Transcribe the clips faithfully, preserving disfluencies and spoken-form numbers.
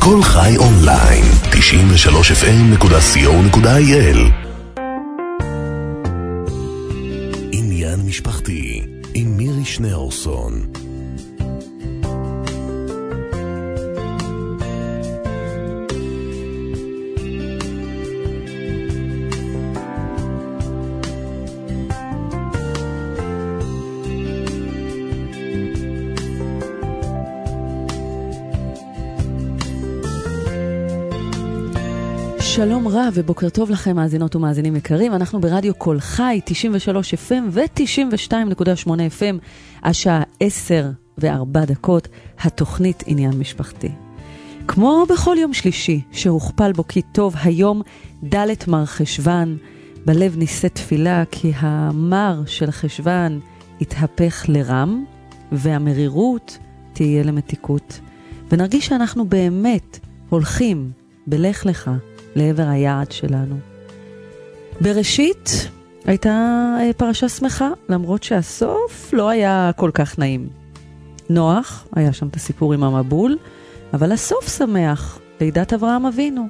כל חי אונליין, תשעים ושלוש אף אם נקודה סי או נקודה איי אל. עניין משפחתי עם מירי שניאורסון. שלום רב ובוקר טוב לכם מאזינות ומאזינים יקרים. אנחנו ברדיו כל חי תשעים ושלוש אף אם ו-תשעים ושתיים נקודה שמונה אף אם, השעה עשר וארבע דקות, התוכנית עניין משפחתי. כמו בכל יום שלישי שהוכפל בו כי טוב, היום דלת מר חשבן, בלב ניסה תפילה כי המר של חשבן יתהפך לרם והמרירות תהיה למתיקות, ונרגיש שאנחנו באמת הולכים בלך לך לעבר היעד שלנו. בראשית הייתה פרשה שמחה, למרות שהסוף לא היה כל כך נעים. נוח, היה שם את הסיפור עם המבול, אבל הסוף שמח, לידת אברהם אבינו.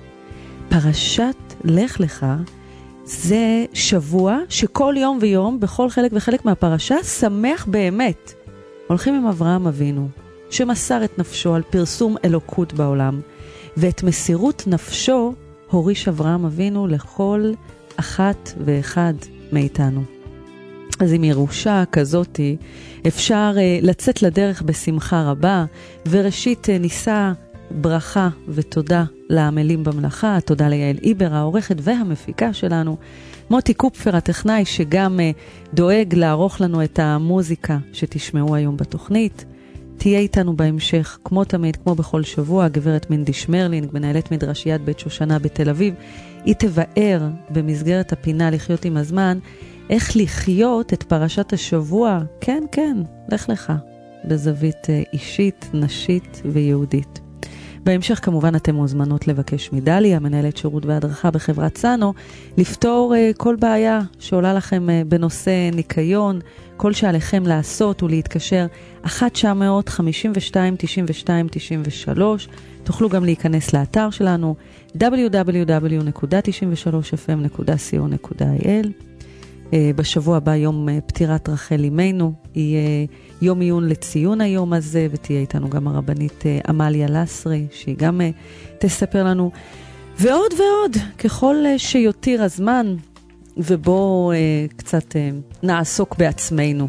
פרשת לך לך זה שבוע שכל יום ויום, בכל חלק וחלק מהפרשה, שמח באמת. הולכים עם אברהם אבינו, שמסר את נפשו על פרסום אלוקות בעולם, ואת מסירות נפשו הוריש אברהם אבינו לכל אחת ואחד מאיתנו. אז עם ירושה כזאת אפשר uh, לצאת לדרך בשמחה רבה, וראשית uh, ניסה ברכה ותודה לעמלים במלאכה, תודה ליעל איבר העורכת והמפיקה שלנו, מוטי קופפר הטכנאי שגם uh, דואג לערוך לנו את המוזיקה שתשמעו היום בתוכנית. תהיה איתנו בהמשך, כמו תמיד, כמו בכל שבוע, גברת מנדי שמרלינג, מנהלת מדרשיית בית שושנה בתל אביב. היא תבאר במסגרת הפינה לחיות עם הזמן, איך לחיות את פרשת השבוע, כן, כן, לך לך, בזווית אישית, נשית ויהודית. בהמשך כמובן אתם מוזמנות לבקש מדלי, המנהלת שירות והדרכה בחברת סאנו, לפתור uh, כל בעיה שעולה לכם uh, בנושא ניקיון, כל שעליכם לעשות ולהתקשר אחת תשע אפס חמש שתיים תשעים ושתיים תשעים ושלוש. תוכלו גם להיכנס לאתר שלנו דאבליו דאבליו דאבליו נקודה תשעים ושלוש אף אם נקודה סי או נקודה איי אל. בשבוע הבא יום פטירת רחל אימנו, יהיה יום עיון לציון היום הזה, ותהיה איתנו גם הרבנית אמליה לסרי, שהיא גם תספר לנו. ועוד ועוד, ככל שיותיר הזמן, ובו קצת נעסוק בעצמנו.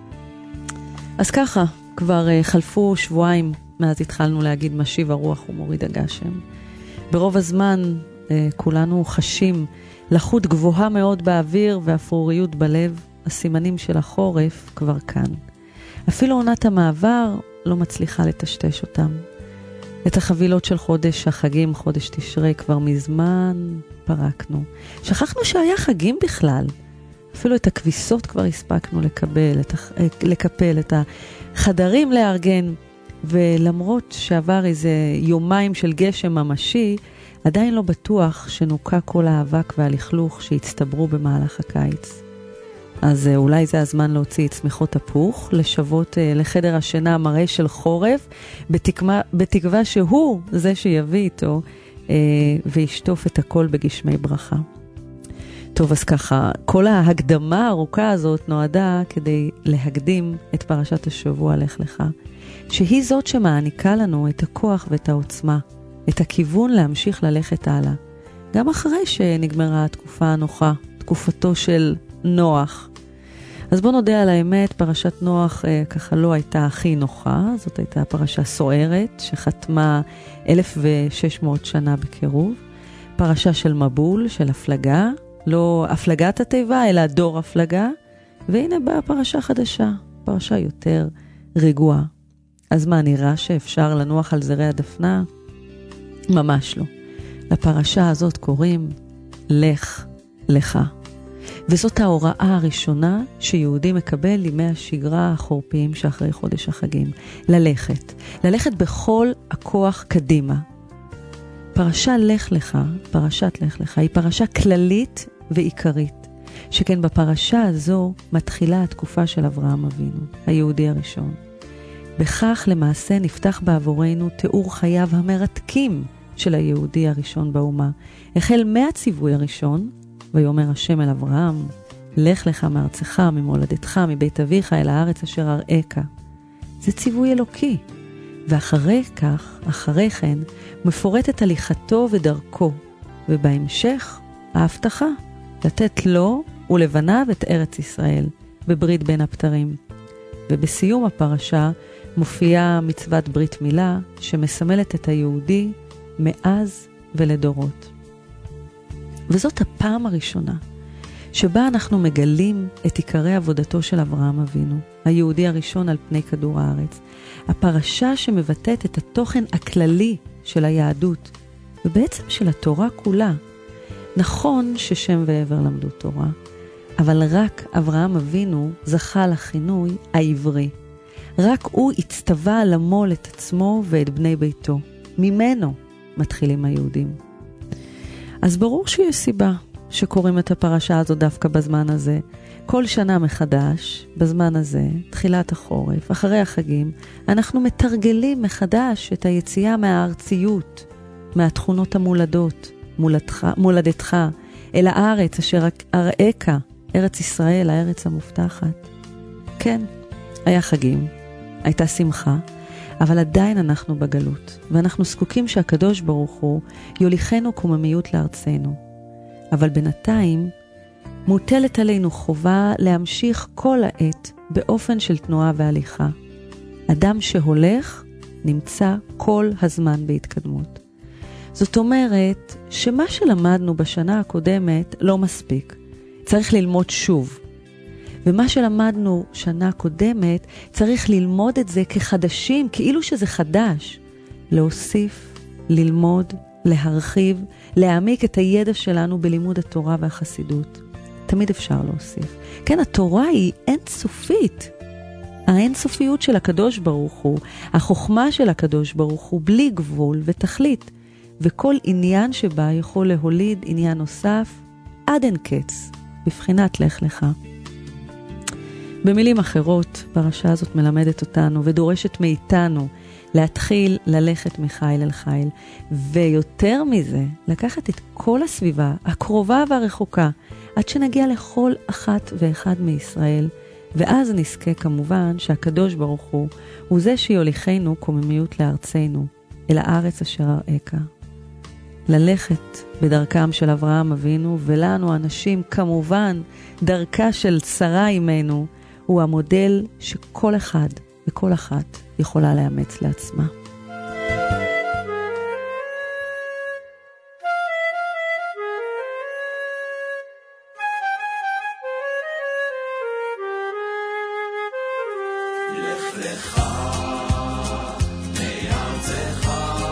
אז ככה, כבר חלפו שבועיים מאז התחלנו להגיד משיב הרוח ומוריד הגשם. ברוב הזמן כולנו חשים לחות גבוהה מאוד באוויר ואפרוריות בלב, הסימנים של החורף כבר כאן. אפילו עונת המעבר לא מצליחה לטשטש אותם. את החבילות של חודש החגים, חודש תשרי, כבר מזמן פרקנו. שכחנו שהיה חגים בכלל. אפילו את הכביסות כבר הספקנו לקבל, את הח... לקפל, את החדרים לארגן, ולמרות שעבר איזה יומיים של גשם ממשי, עדיין לא בטוח שנוקה כל האבק והלכלוך שהצטברו במהלך הקיץ. אז אולי זה הזמן להוציא את צמיחות הפוך, לשוות לחדר השינה המראה של חורף, בתקווה, בתקווה שהוא זה שיביא איתו וישטוף את הכל בגשמי ברכה. טוב, אז ככה, כל ההקדמה הארוכה הזאת נועדה כדי להקדים את פרשת השבוע לך לך, שהיא זאת שמעניקה לנו את הכוח ואת העוצמה, את הכיוון להמשיך ללכת הלאה, גם אחרי שנגמרה התקופה הנוחה, תקופתו של נוח. אז בוא נודה על האמת, פרשת נוח אה, ככה לא הייתה הכי נוחה, זאת הייתה פרשה סוערת, שחתמה אלף ושש מאות שנה בקירוב, פרשה של מבול, של הפלגה, לא הפלגת התיבה, אלא דור הפלגה, והנה באה פרשה חדשה, פרשה יותר רגועה. אז מה, נראה שאפשר לנוח על זרי הדפנה? ממש לא. לפרשה הזאת קוראים לך לך. וזאת ההוראה הראשונה שיהודי מקבל ימי השגרה החורפיים שאחרי חודש החגים. ללכת. ללכת בכל הכוח קדימה. פרשה לך לך, פרשת לך לך, היא פרשה כללית ועיקרית. שכן בפרשה הזו מתחילה התקופה של אברהם אבינו, היהודי הראשון. בכך למעשה נפתח בעבורנו תיאור חייו המרתקים של היהודי הראשון באומה. החל מהציווי הראשון, ויאמר השם אל אברהם, לך לך מארצך, ממולדתך, מבית אביך אל הארץ אשר אראך. זה ציווי אלוקי. ואחרי כך, אחרי כן, מפורטת הליכתו ודרכו, ובהמשך ההבטחה לתת לו ולבניו את ארץ ישראל, בברית בין הבתרים. ובסיום הפרשה מופיעה מצוות ברית מילה, שמסמלת את היהודי מאז ולדורות. וזאת הפעם הראשונה שבה אנחנו מגלים את עיקרי עבודתו של אברהם אבינו, היהודי הראשון על פני כדור הארץ. הפרשה שמבטאת את התוכן הכללי של היהדות, ובעצם של התורה כולה. נכון ששם ועבר למדו תורה, אבל רק אברהם אבינו זכה לכינוי העברי. רק הוא הצטווה למול את עצמו ואת בני ביתו. ממנו מתחילים היהודים. אז ברור שיש סיבה שקוראים את הפרשה הזו דווקא בזמן הזה. כל שנה מחדש, בזמן הזה, תחילת החורף, אחרי החגים, אנחנו מתרגלים מחדש את היציאה מהארציות, מהתכונות המולדות, מולדתך, מולדתך, אל הארץ אשר אראך, ארץ ישראל, הארץ המובטחת. כן, היה חגים, הייתה שמחה, אבל עדיין אנחנו בגלות, ואנחנו זקוקים שהקדוש ברוך הוא יוליכנו קוממיות לארצנו. אבל בינתיים מוטלת עלינו חובה להמשיך כל העת באופן של תנועה והליכה. אדם שהולך נמצא כל הזמן בהתקדמות. זאת אומרת שמה שלמדנו בשנה הקודמת לא מספיק. צריך ללמוד שוב. ומה שלמדנו שנה קודמת צריך ללמוד את זה כחדשים, כאילו שזה חדש. להוסיף, ללמוד, להרחיב, להעמיק את הידע שלנו בלימוד התורה והחסידות. תמיד אפשר להוסיף. כן, התורה היא אינסופית. האינסופיות של הקדוש ברוך הוא, החוכמה של הקדוש ברוך הוא, בלי גבול ותכלית. וכל עניין שבה יכול להוליד עניין נוסף עד אין קץ, בבחינת לך לך. במילים אחרות, פרשה הזאת מלמדת אותנו ודורשת מאיתנו להתחיל ללכת מחיל אל חיל, ויותר מזה, לקחת את כל הסביבה, הקרובה והרחוקה, עד שנגיע לכל אחת ואחד מישראל, ואז נזכה כמובן שהקדוש ברוך הוא, הוא זה שיוליכנו קוממיות לארצנו, אל הארץ אשר אראך. ללכת בדרכם של אברהם אבינו, ולנו אנשים כמובן, דרכה של שרה אימנו, הוא המודל שכל אחד וכל אחת יכולה לאמץ לעצמה. לך לך מארצך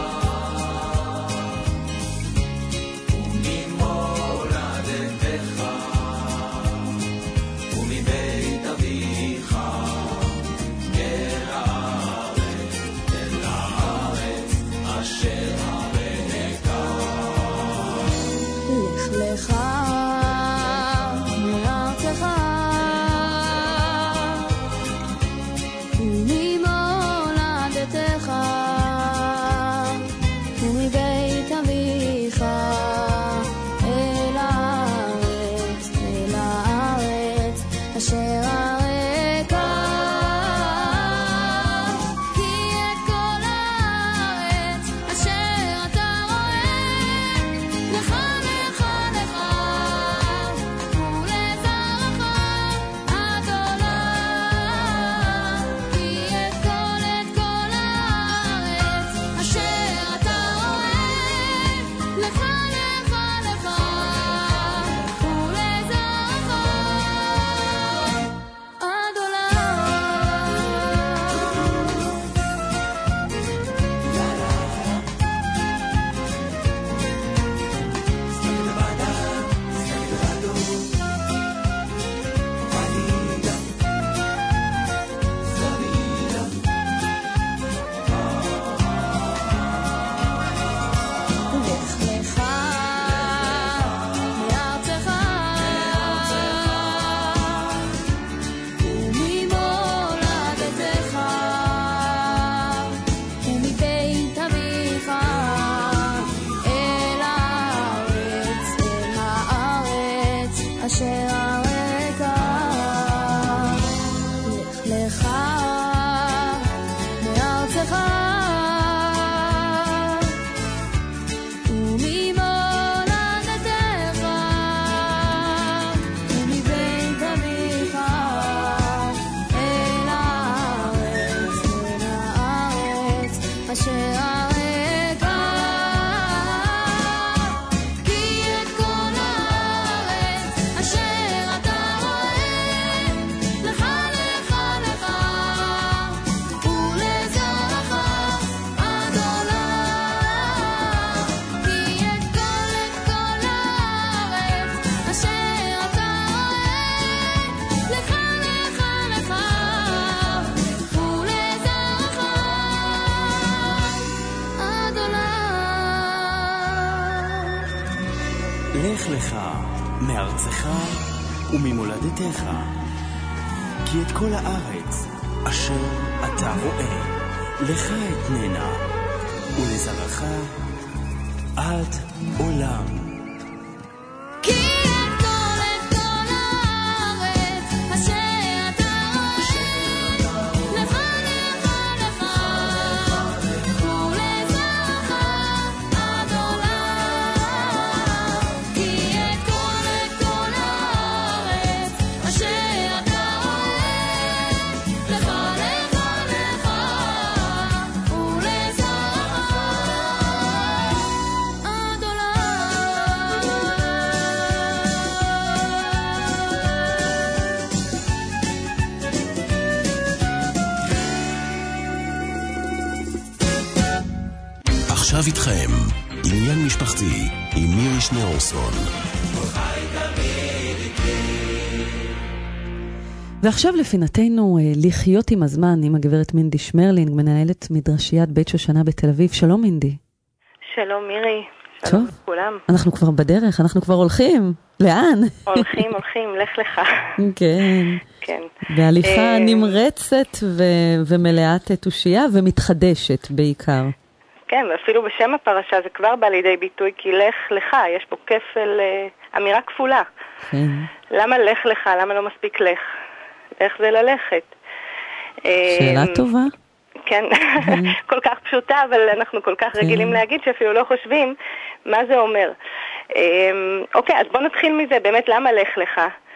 וממולדתך ומבית אביך אל הארץ, אל הארץ אשר אראך. לך לך מארצך אשר לך לך מארצך וממולדתך, כי את כל הארץ אשר אתה רואה לך אתננה ולזרעך עד עולם. עכשיו איתכם, עניין משפחתי עם מירי שניאורסון. ועכשיו לפינתנו לחיות עם הזמן עם הגברת מינדי שמרלינג, מנהלת מדרשיית בית שושנה בתל אביב. שלום מינדי. שלום מירי. שלום לכולם. אנחנו כבר בדרך, אנחנו כבר הולכים. לאן? הולכים, הולכים, לך לך. כן. כן. בהליכה נמרצת ומלאת תושייה ומתחדשת בעיקר. כן, ואפילו בשם הפרשה זה כבר בא לידי ביטוי, כי לך לך, יש פה כפל, אמירה כפולה. כן. למה לך לך? למה לא מספיק לך? איך זה ללכת? שאלה טובה. כן, כל כך פשוטה, אבל אנחנו כל כך רגילים להגיד שאפילו לא חושבים מה זה אומר. אוקיי, אז בוא נתחיל מזה, באמת למה לך לך?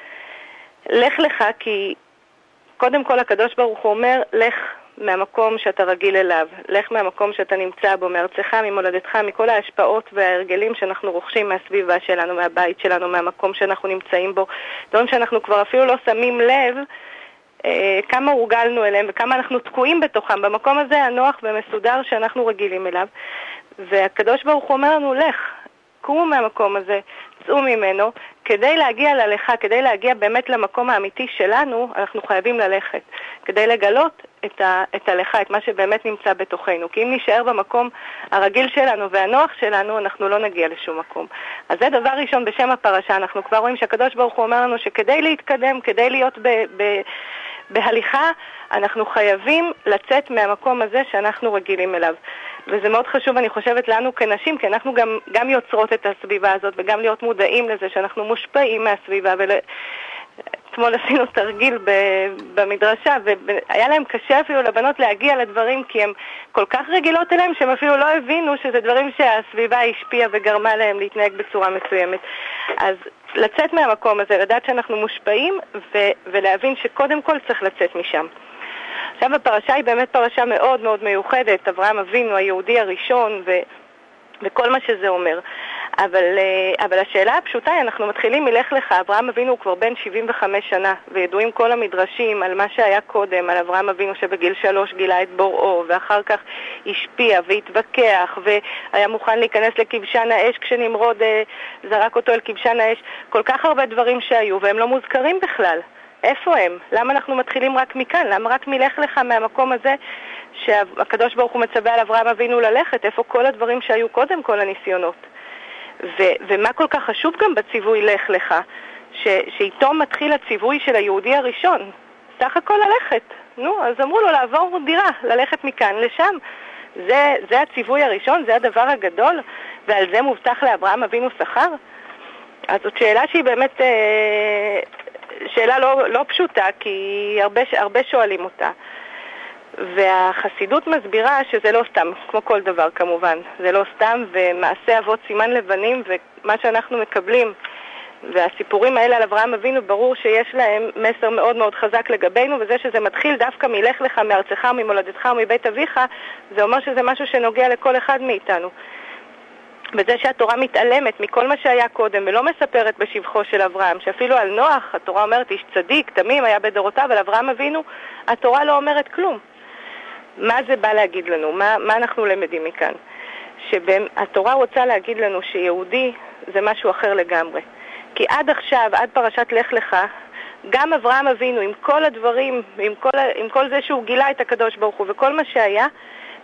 לך לך כי קודם כל הקדוש ברוך הוא אומר, לך מהמקום שאתה רגיל אליו, לך מהמקום שאתה נמצא בו, מארצך, ממולדתך, מכל ההשפעות וההרגלים שאנחנו רוכשים מהסביבה שלנו, מהבית שלנו, מהמקום שאנחנו נמצאים בו, דברים שאנחנו כבר אפילו לא שמים לב אה, כמה הורגלנו אליהם וכמה אנחנו תקועים בתוכם, במקום הזה הנוח ומסודר שאנחנו רגילים אליו. והקדוש ברוך הוא אומר לנו, לך, קומו מהמקום הזה, צאו ממנו, כדי להגיע ללכה, כדי להגיע באמת למקום האמיתי שלנו, אנחנו חייבים ללכת, כדי לגלות את, ה, את הלכה, את מה שבאמת נמצא בתוכנו. כי אם נשאר במקום הרגיל שלנו והנוח שלנו, אנחנו לא נגיע לשום מקום. אז זה דבר ראשון בשם הפרשה, אנחנו כבר רואים שהקדוש ברוך הוא אומר לנו שכדי להתקדם, כדי להיות ב, ב, בהליכה, אנחנו חייבים לצאת מהמקום הזה שאנחנו רגילים אליו. וזה מאוד חשוב, אני חושבת, לנו כנשים, כי אנחנו גם, גם יוצרות את הסביבה הזאת, וגם להיות מודעים לזה שאנחנו מושפעים מהסביבה. ואתמול עשינו תרגיל במדרשה, והיה להם קשה אפילו לבנות להגיע לדברים, כי הם כל כך רגילות אליהם, שהם אפילו לא הבינו שזה דברים שהסביבה השפיעה וגרמה להם להתנהג בצורה מסוימת. אז לצאת מהמקום הזה, לדעת שאנחנו מושפעים, ו- ולהבין שקודם כל צריך לצאת משם. עכשיו הפרשה היא באמת פרשה מאוד מאוד מיוחדת, אברהם אבינו היהודי הראשון ו... וכל מה שזה אומר. אבל, אבל השאלה הפשוטה היא, אנחנו מתחילים מלך לך, אברהם אבינו הוא כבר בן שבעים וחמש שנה, וידועים כל המדרשים על מה שהיה קודם, על אברהם אבינו שבגיל שלוש גילה את בוראו, ואחר כך השפיע והתווכח, והיה מוכן להיכנס לכבשן האש כשנמרוד זרק אותו אל כבשן האש, כל כך הרבה דברים שהיו, והם לא מוזכרים בכלל. איפה הם? למה אנחנו מתחילים רק מכאן? למה רק מלך לך מהמקום הזה שהקדוש ברוך הוא מצווה על אברהם אבינו ללכת? איפה כל הדברים שהיו קודם, כל הניסיונות? ו- ומה כל כך חשוב גם בציווי לך לך? ש- שאיתו מתחיל הציווי של היהודי הראשון. סך הכל ללכת. נו, אז אמרו לו לעבור דירה, ללכת מכאן לשם. זה, זה הציווי הראשון, זה הדבר הגדול, ועל זה מובטח לאברהם אבינו שכר? אז זאת שאלה שהיא באמת... אה, שאלה לא, לא פשוטה, כי הרבה, הרבה שואלים אותה. והחסידות מסבירה שזה לא סתם, כמו כל דבר כמובן. זה לא סתם, ומעשה אבות סימן לבנים, ומה שאנחנו מקבלים, והסיפורים האלה על אברהם אבינו, ברור שיש להם מסר מאוד מאוד חזק לגבינו, וזה שזה מתחיל דווקא מלך לך, מארצך, ממולדתך ומבית אביך, זה אומר שזה משהו שנוגע לכל אחד מאיתנו. בזה שהתורה מתעלמת מכל מה שהיה קודם ולא מספרת בשבחו של אברהם, שאפילו על נוח התורה אומרת איש צדיק, תמים היה בדורותיו, אבל אברהם אבינו התורה לא אומרת כלום. מה זה בא להגיד לנו? מה, מה אנחנו למדים מכאן? שהתורה רוצה להגיד לנו שיהודי זה משהו אחר לגמרי. כי עד עכשיו, עד פרשת לך לך, גם אברהם אבינו עם כל הדברים, עם כל, עם כל זה שהוא גילה את הקדוש ברוך הוא וכל מה שהיה,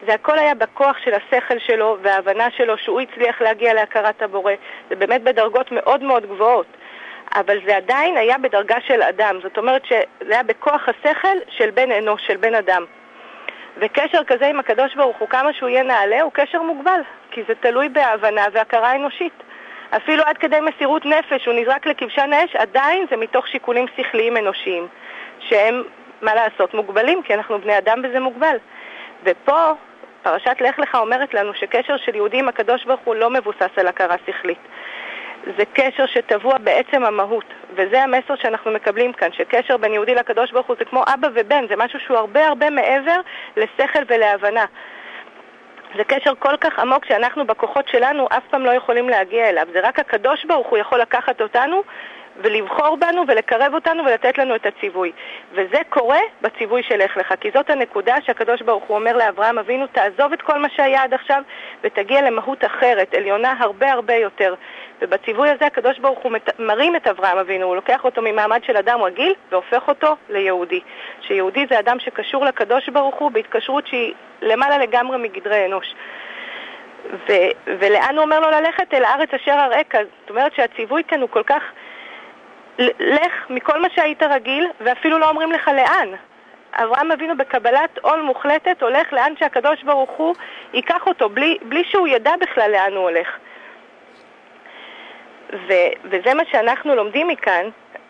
זה הכל היה בכוח של השכל שלו וההבנה שלו שהוא הצליח להגיע להכרת הבורא. זה באמת בדרגות מאוד מאוד גבוהות. אבל זה עדיין היה בדרגה של אדם. זאת אומרת שזה היה בכוח השכל של בן אנוש, של בן אדם. וקשר כזה עם הקדוש ברוך הוא, כמה שהוא יהיה נעלה, הוא קשר מוגבל. כי זה תלוי בהבנה והכרה אנושית. אפילו עד כדי מסירות נפש, הוא נזרק לכבשן האש, עדיין זה מתוך שיקולים שכליים אנושיים. שהם, מה לעשות, מוגבלים, כי אנחנו בני אדם וזה מוגבל. ופה, פרשת לך לך אומרת לנו שקשר של יהודי עם הקדוש ברוך הוא לא מבוסס על הכרה שכלית. זה קשר שטבוע בעצם המהות, וזה המסר שאנחנו מקבלים כאן, שקשר בין יהודי לקדוש ברוך הוא זה כמו אבא ובן, זה משהו שהוא הרבה הרבה מעבר לשכל ולהבנה. זה קשר כל כך עמוק שאנחנו בכוחות שלנו אף פעם לא יכולים להגיע אליו. זה רק הקדוש ברוך הוא יכול לקחת אותנו ולבחור בנו ולקרב אותנו ולתת לנו את הציווי. וזה קורה בציווי של לך לך, כי זאת הנקודה שהקדוש ברוך הוא אומר לאברהם אבינו, תעזוב את כל מה שהיה עד עכשיו ותגיע למהות אחרת, עליונה הרבה הרבה יותר. ובציווי הזה הקדוש ברוך הוא מרים את אברהם אבינו, הוא לוקח אותו ממעמד של אדם רגיל והופך אותו ליהודי. שיהודי זה אדם שקשור לקדוש ברוך הוא בהתקשרות שהיא למעלה לגמרי מגדרי אנוש. ו- ולאן הוא אומר לו ללכת? אל הארץ אשר אראך. זאת אומרת שהציווי כאן הוא כל כך לך מכל מה שהיית רגיל, ואפילו לא אומרים לך לאן. אברהם אבינו בקבלת עול מוחלטת הולך לאן שהקדוש ברוך הוא ייקח אותו, בלי, בלי שהוא ידע בכלל לאן הוא הולך. ו, וזה מה שאנחנו לומדים מכאן,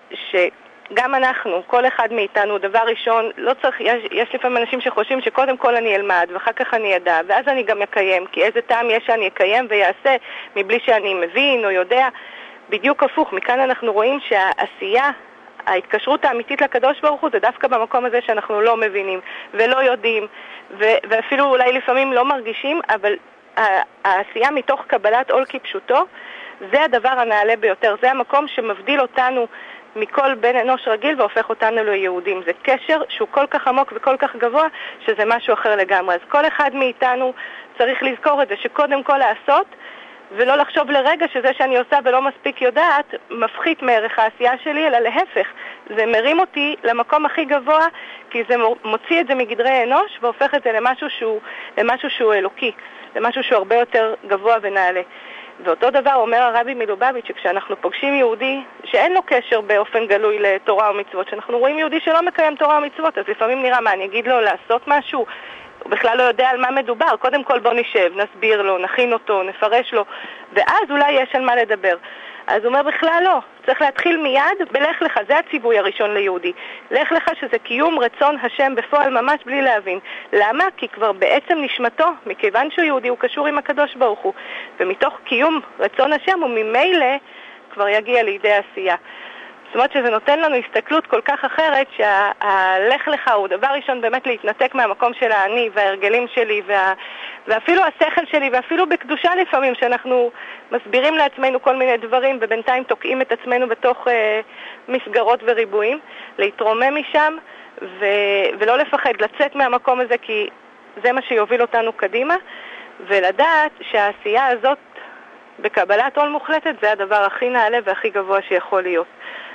שגם אנחנו, כל אחד מאיתנו, דבר ראשון, לא צריך, יש, יש לפעמים אנשים שחושבים שקודם כל אני אלמד, ואחר כך אני ידע, ואז אני גם יקיים, כי איזה טעם יש שאני יקיים ויעשה, מבלי שאני מבין או יודע. בדיוק הפוך, מכאן אנחנו רואים שהעשייה, ההתקשרות האמיתית לקדוש ברוך הוא, זה דווקא במקום הזה שאנחנו לא מבינים ולא יודעים, ו- ואפילו אולי לפעמים לא מרגישים, אבל העשייה מתוך קבלת עול כפשוטו, זה הדבר הנעלה ביותר. זה המקום שמבדיל אותנו מכל בן אנוש רגיל והופך אותנו ליהודים. זה קשר שהוא כל כך עמוק וכל כך גבוה, שזה משהו אחר לגמרי. אז כל אחד מאיתנו צריך לזכור את זה, שקודם כל לעשות, ולא לחשוב לרגע שזה שאני עושה ולא מספיק יודעת, מפחית מערך העשייה שלי, אלא להפך. זה מרים אותי למקום הכי גבוה, כי זה מוציא את זה מגדרי אנוש, והופך את זה למשהו שהוא, למשהו שהוא אלוקי, למשהו שהוא הרבה יותר גבוה ונעלה. ואותו דבר אומר הרבי מלובביץ', שכשאנחנו פוגשים יהודי שאין לו קשר באופן גלוי לתורה ומצוות, שאנחנו רואים יהודי שלא מקיים תורה ומצוות, אז לפעמים נראה מה, אני אגיד לו לעשות משהו? הוא בכלל לא יודע על מה מדובר. קודם כל בוא נשב, נסביר לו, נכין אותו, נפרש לו, ואז אולי יש על מה לדבר. אז הוא אומר בכלל לא, צריך להתחיל מיד בלך לך, זה הציווי הראשון ליהודי. לך לך שזה קיום רצון השם בפועל ממש בלי להבין. למה? כי כבר בעצם נשמתו, מכיוון שהוא יהודי, הוא קשור עם הקדוש ברוך הוא. ומתוך קיום רצון השם הוא ממילא כבר יגיע לידי עשייה. זאת אומרת שזה נותן לנו הסתכלות כל כך אחרת, שהלך לך הוא דבר ראשון באמת להתנתק מהמקום של האני וההרגלים שלי וה... ואפילו השכל שלי, ואפילו בקדושה לפעמים שאנחנו מסבירים לעצמנו כל מיני דברים ובינתיים תוקעים את עצמנו בתוך אה, מסגרות וריבועים, להתרומם משם ו... ולא לפחד לצאת מהמקום הזה, כי זה מה שיוביל אותנו קדימה, ולדעת שהעשייה הזאת בקבלת עול מוחלטת זה הדבר הכי נעלה והכי גבוה שיכול להיות.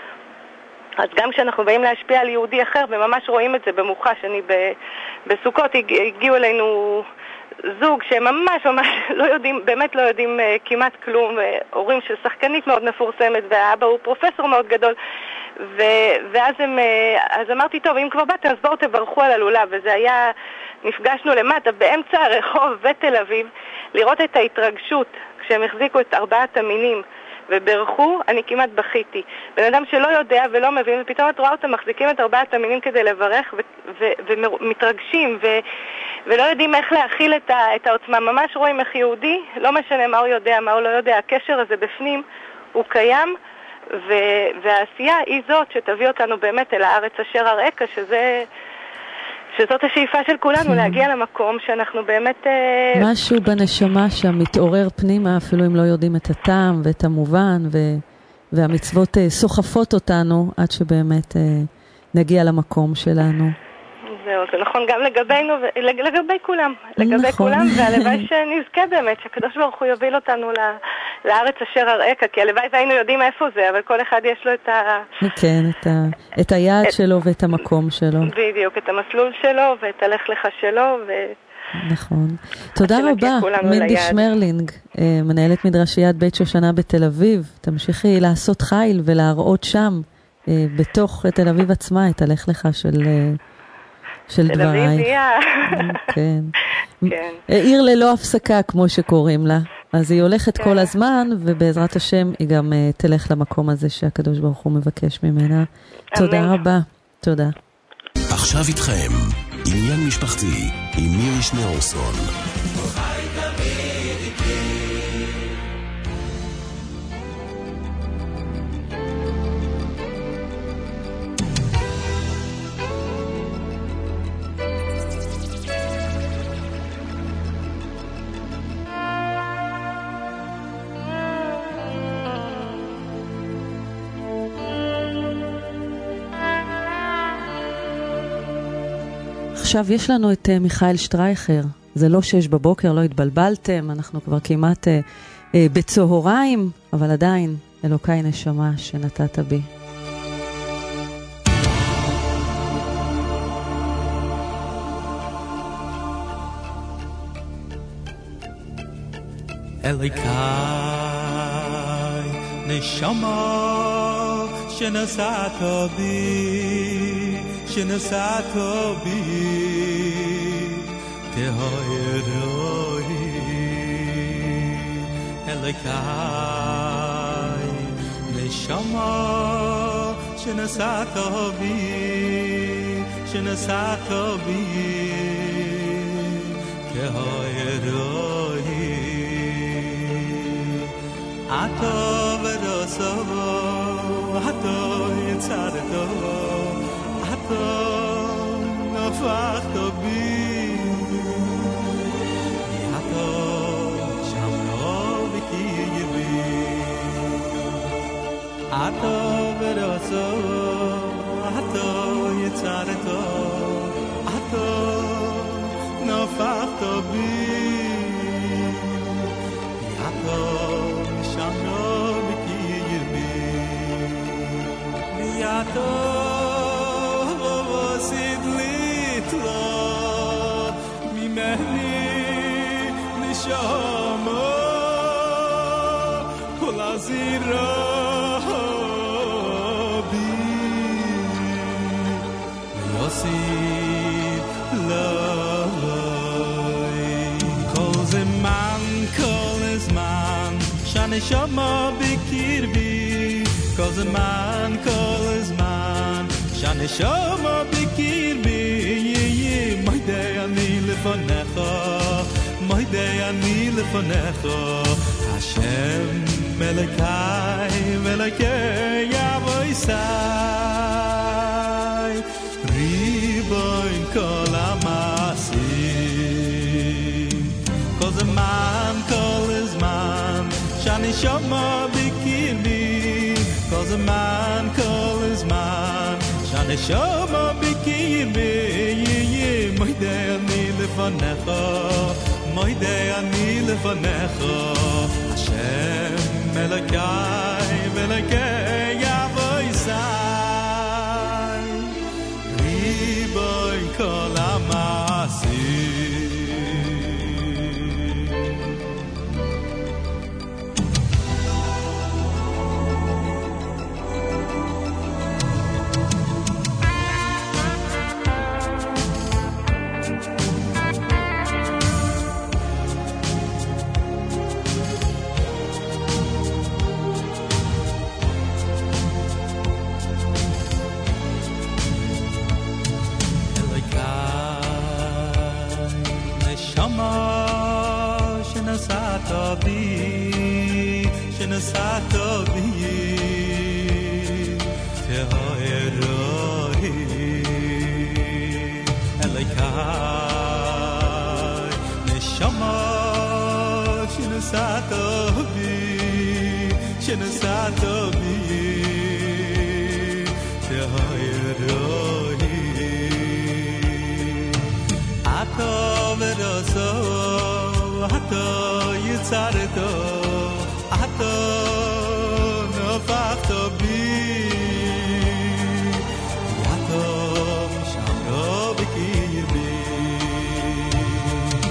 אז גם כשאנחנו באים להשפיע על יהודי אחר, וממש רואים את זה במוחש, אני בסוכות הגיעו אלינו זוג שממש ממש לא יודעים, באמת לא יודעים כמעט כלום, הורים של שחקנית מאוד מפורסמת, והאבא הוא פרופסור מאוד גדול, ו, ואז הם, אז אמרתי, טוב, אם כבר באתם, אז בואו תברכו על הלולב, וזה היה, נפגשנו למטה, באמצע הרחוב בתל אביב, לראות את ההתרגשות, כשהם החזיקו את ארבעת המינים, וברכו, אני כמעט בכיתי. בן אדם שלא יודע ולא מבין, ופתאום את רואה אותם מחזיקים את ארבעת המינים כדי לברך, ו- ו- ומתרגשים, ו- ולא יודעים איך להכיל את, ה- את העוצמה. ממש רואים איך יהודי, לא משנה מה הוא יודע, מה הוא לא יודע, הקשר הזה בפנים הוא קיים, ו- והעשייה היא זאת שתביא אותנו באמת אל הארץ אשר אראך, שזה... שזאת השאיפה של כולנו, להגיע למקום שאנחנו באמת... משהו בנשמה שם מתעורר פנימה, אפילו אם לא יודעים את הטעם ואת המובן, ו- והמצוות סוחפות אותנו עד שבאמת נגיע למקום שלנו. זהו, זה נכון גם לגבינו, לגבי כולם, לגבי כולם, והלוואי שנזכה באמת, שהקדוש ברוך הוא יוביל אותנו לארץ אשר אראך, כי הלוואי והיינו יודעים איפה זה, אבל כל אחד יש לו את ה... כן, את היעד שלו ואת המקום שלו. בדיוק, את המסלול שלו ואת הלך לך שלו, נכון. תודה רבה, מינדי שמרלינג, מנהלת מדרשיית בית שושנה בתל אביב. תמשיכי לעשות חיל ולהראות שם, בתוך תל אביב עצמה, את הלך לך של, של דבריי. תל אביביה. כן. כן. עיר ללא הפסקה, כמו שקוראים לה. אז היא הולכת כל הזמן, ובעזרת השם היא גם תלך למקום הזה שהקדוש ברוך הוא מבקש ממנה. תודה רבה. תודה. עכשיו איתכם, עניין משפחתי, עם מירי שניאורסון. עכשיו יש לנו את uh, מיכאל שטרייכר. זה לא שש בבוקר, לא התבלבלתם, אנחנו כבר כמעט uh, uh, בצהריים, אבל עדיין אלוקיי נשמה שנתת בי. אלוקיי נשמה שנתת בי, שנתת בי תהיי אלוקיי נשמה שנתת בי, שנתת בי תהיי אתה ורסו אתה יצרת הפכת בי אתה שמרו בקרבי אתה ורצו אתה יצרת אתה הפכת בי אתה שמרו בקרבי אתה נשמה כל הזירה בי יוסיף לי כל זמן כל הזמן שהנשמה בקרבי כל זמן כל הזמן שהנשמה בקרבי מוידי אני לפניך מוידי אני לפניך השם מלכי מלכי אבויסי ריבוין כל המעשים כל זמן כל הזמן שהנשמה בקרבי כל זמן כל הזמן שהנשמה בקרבי מוידי אני לפניך מוידי אני לפניך השם מלכי מלכי אבויסי ריבוין כל המעשים שנשאת בי, שנשאת בי, תהיי אלוקיי נשמה שנשאת בי, שנשאת בי, תהיי אתה ורסו אתה יצרת אתה נפחת בי אתה שמרו בקרבי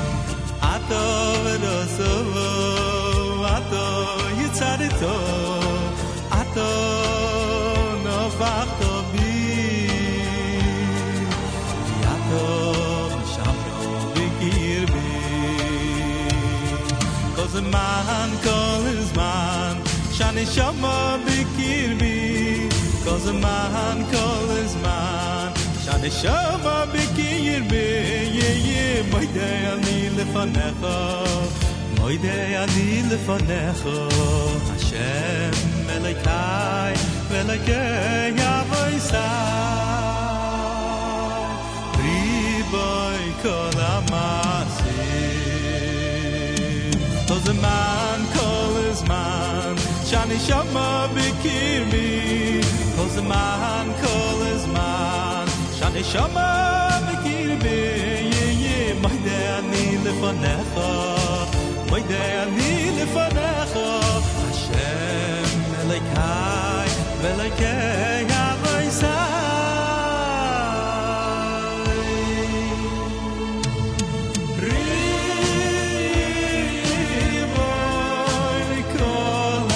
to ato no vachto bi ato shamro bikir bi cause man call is man shani shama bikir bi cause man call is man shani shama bikir bi ye ye moide ani lefanecha moide ani lefanecha Hashem Elokai Elokai Avoisai Riboy Kol HaMasim To the man call his man Shani Shama Bikirbi To the man call his man Shani Shama Bikirbi Ye ye Moide ani lefanecha Moide ani lefanecha Hashem Elokai Elokai Avoisai Riboy Kol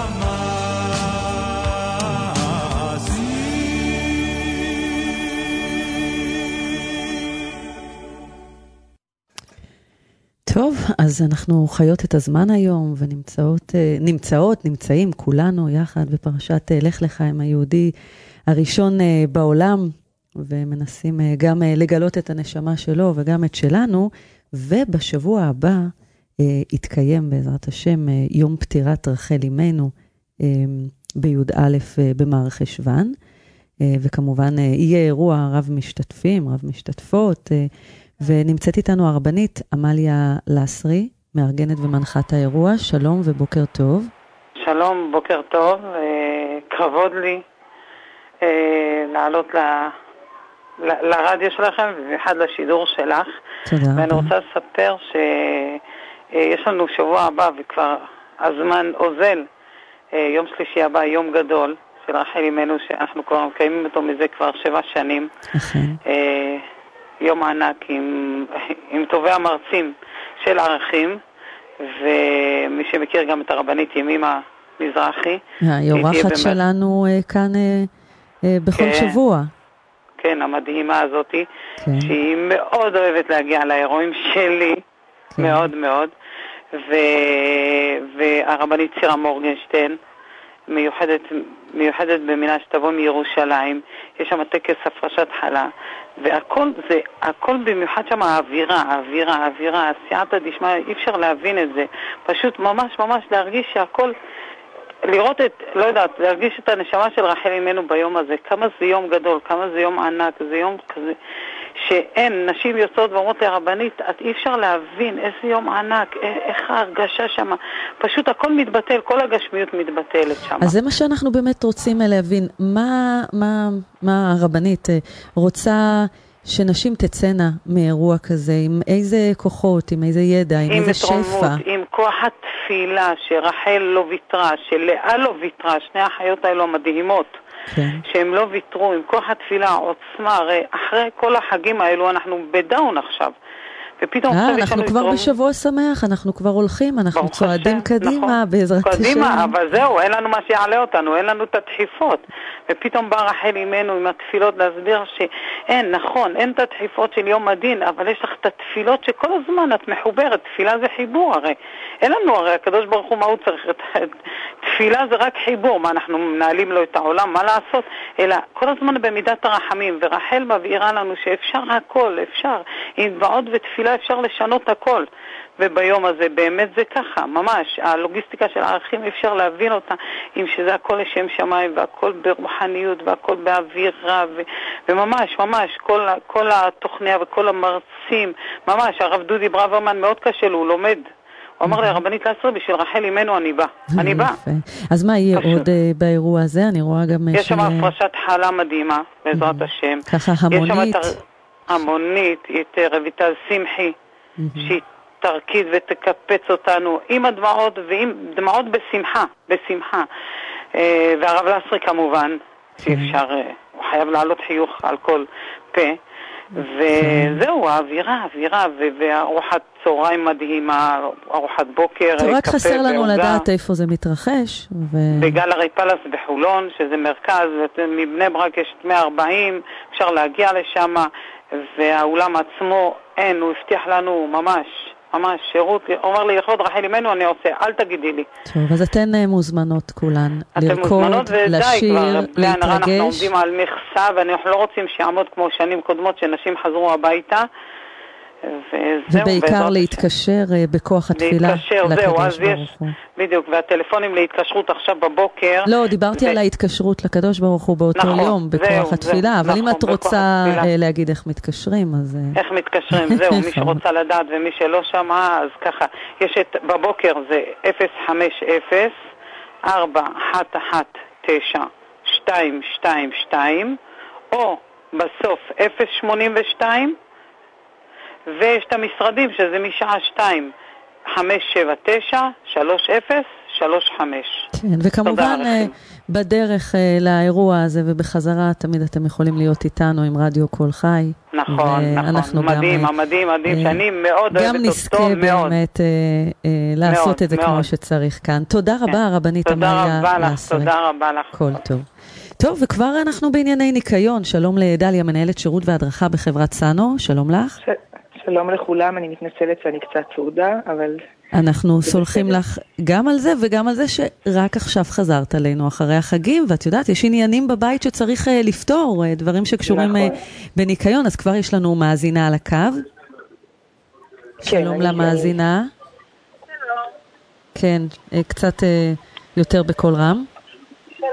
HaMasim טוב, אז אנחנו חיות את הזמן היום ונמצאות, נמצאות, נמצאים כולנו יחד בפרשת לך לך עם היהודי הראשון בעולם, ומנסים גם לגלות את הנשמה שלו וגם את שלנו, ובשבוע הבא יתקיים בעזרת השם יום פטירת רחל אמנו בי"א במר חשוון, וכמובן יהיה אירוע רב משתתפים, רב משתתפות, ונמצאת איתנו הרבנית עמליה לסרי, מארגנת ומנחת האירוע. שלום ובוקר טוב. שלום, בוקר טוב. כבוד לי לעלות ל... לרדיו שלכם, ובמיוחד לשידור שלך. תודה רבה. ואני רוצה לספר שיש לנו שבוע הבא, וכבר הזמן עוזל, יום שלישי הבא, יום גדול של רחל אמנו, שאנחנו כבר מקיימים אותו מזה כבר שבע שנים. אכן. יום ענק עם, עם טובי המרצים של ערכים, ומי שמכיר גם את הרבנית ימימה מזרחי. היורחת שלנו כאן בכל כן, שבוע. כן, המדהימה הזאת, כן. שהיא מאוד אוהבת להגיע לאירועים שלי, כן. מאוד מאוד, ו, והרבנית צירה מורגנשטיין, מיוחדת, מיוחדת במינה שתבוא מירושלים, יש שם טקס הפרשת חלה, והכל זה, הכל במיוחד שם האווירה, האווירה, האווירה, הסייעתא דשמיא, אי אפשר להבין את זה, פשוט ממש ממש להרגיש שהכל, לראות את, לא יודעת, להרגיש את הנשמה של רחל אמנו ביום הזה, כמה זה יום גדול, כמה זה יום ענק, זה יום כזה, שאין, נשים יוצאות ואומרות לרבנית, את אי אפשר להבין איזה יום ענק, איך ההרגשה שם, פשוט הכל מתבטל, כל הגשמיות מתבטלת שם. אז זה מה שאנחנו באמת רוצים להבין, מה, מה, מה הרבנית רוצה שנשים תצאנה מאירוע כזה, עם איזה כוחות, עם איזה ידע, עם, עם איזה שפע. עם כוח התפילה, שרחל לא ויתרה, שלאה לא ויתרה, שני החיות האלו המדהימות. כן. שהם לא ויתרו, עם כוח התפילה, עוצמה, הרי אחרי כל החגים האלו אנחנו בדאון עכשיו, ופתאום אה, אנחנו כבר יתרום... בשבוע שמח, אנחנו כבר הולכים, אנחנו צועדים קדימה, נכון. בעזרת השם. קדימה, אבל זהו, אין לנו מה שיעלה אותנו, אין לנו את הדחיפות. ופתאום בא רחל אמנו עם התפילות להסביר שאין, נכון, אין את הדחיפות של יום הדין, אבל יש לך את התפילות שכל הזמן את מחוברת, תפילה זה חיבור הרי. אין לנו הרי, הקדוש ברוך הוא מה הוא צריך, תפילה זה רק חיבור, מה אנחנו מנהלים לו את העולם, מה לעשות, אלא כל הזמן במידת הרחמים, ורחל מבהירה לנו שאפשר הכל, אפשר, עם דמעות ותפילה אפשר לשנות הכל, וביום הזה באמת זה ככה, ממש, הלוגיסטיקה של הערכים אפשר להבין אותה, אם שזה הכל לשם שמיים, והכל ברוחניות, והכל באווירה, ו- וממש, ממש, כל, כל התוכניה וכל המרצים, ממש, הרב דודי ברוורמן מאוד קשה לו, הוא לומד, הוא אמר לי, הרבנית לעשרה, בשביל רחל אמנו אני בא, אני בא. אז מה יהיה עוד באירוע הזה? אני רואה גם... יש שם הפרשת חלה מדהימה, בעזרת השם. ככה המונית. המונית, את רויטל שמחי, שהיא תרקיד ותקפץ אותנו עם הדמעות, ועם דמעות בשמחה, בשמחה. והרב לסרי כמובן, שאפשר, הוא חייב לעלות חיוך על כל פה. וזהו, האווירה, האווירה, וארוחת צהריים מדהימה, ארוחת בוקר, קפה רק חסר לנו ועוגה. לדעת איפה זה מתרחש. ו... בגלרי פלאס בחולון, שזה מרכז, מבני ברק יש מאה וארבעים, אפשר להגיע לשם, והאולם עצמו, אין, הוא הבטיח לנו ממש, ממש שירות, אומר לי, לכבוד רחל אימנו, אני עושה, אל תגידי לי. טוב, אז אתן מוזמנות כולן, לרקוד, לשיר, להתרגש. אנחנו עומדים על מכסה, ואנחנו לא רוצים שיעמוד כמו שנים קודמות, שנשים חזרו הביתה, וזהו, ובעיקר להתקשר בכוח התפילה לקדוש ברוך הוא. בדיוק, והטלפונים להתקשרות עכשיו בבוקר. לא, דיברתי על ההתקשרות לקדוש ברוך הוא באותו יום, בכוח התפילה, אבל אם את רוצה להגיד איך מתקשרים, אז... איך מתקשרים, זהו, מי שרוצה לדעת ומי שלא שמע, אז ככה, יש את, בבוקר זה אפס חמש אפס ארבע אחת אחת תשע שתיים שתיים שתיים, או בסוף אפס שמונים ושתיים, ויש את המשרדים שזה משעה שתיים, חמש שבע תשע, שלוש אפס, שלוש חמש. כן, וכמובן בדרך לאירוע הזה ובחזרה תמיד אתם יכולים להיות איתנו עם רדיו קול חי. נכון, נכון, מדהים, מדהים, מדהים, שאני מאוד אוהבת אותו מאוד. גם נזכה באמת לעשות את זה כמו שצריך כאן. תודה רבה, רבנית אמריה לסרי. תודה רבה לך. כל טוב. טוב, וכבר אנחנו בענייני ניקיון. שלום לדליה, מנהלת שירות והדרכה בחברת סאנו. שלום לך. שלום לכולם, אני מתנצלת שאני קצת צעודה, אבל... אנחנו סולחים לך גם על זה וגם על זה שרק עכשיו חזרת עלינו אחרי החגים, ואת יודעת, יש עניינים בבית שצריך לפתור, דברים שקשורים בניקיון, אז כבר יש לנו מאזינה על הקו. שלום למאזינה. שלום. כן, קצת יותר בקול רם. שלום.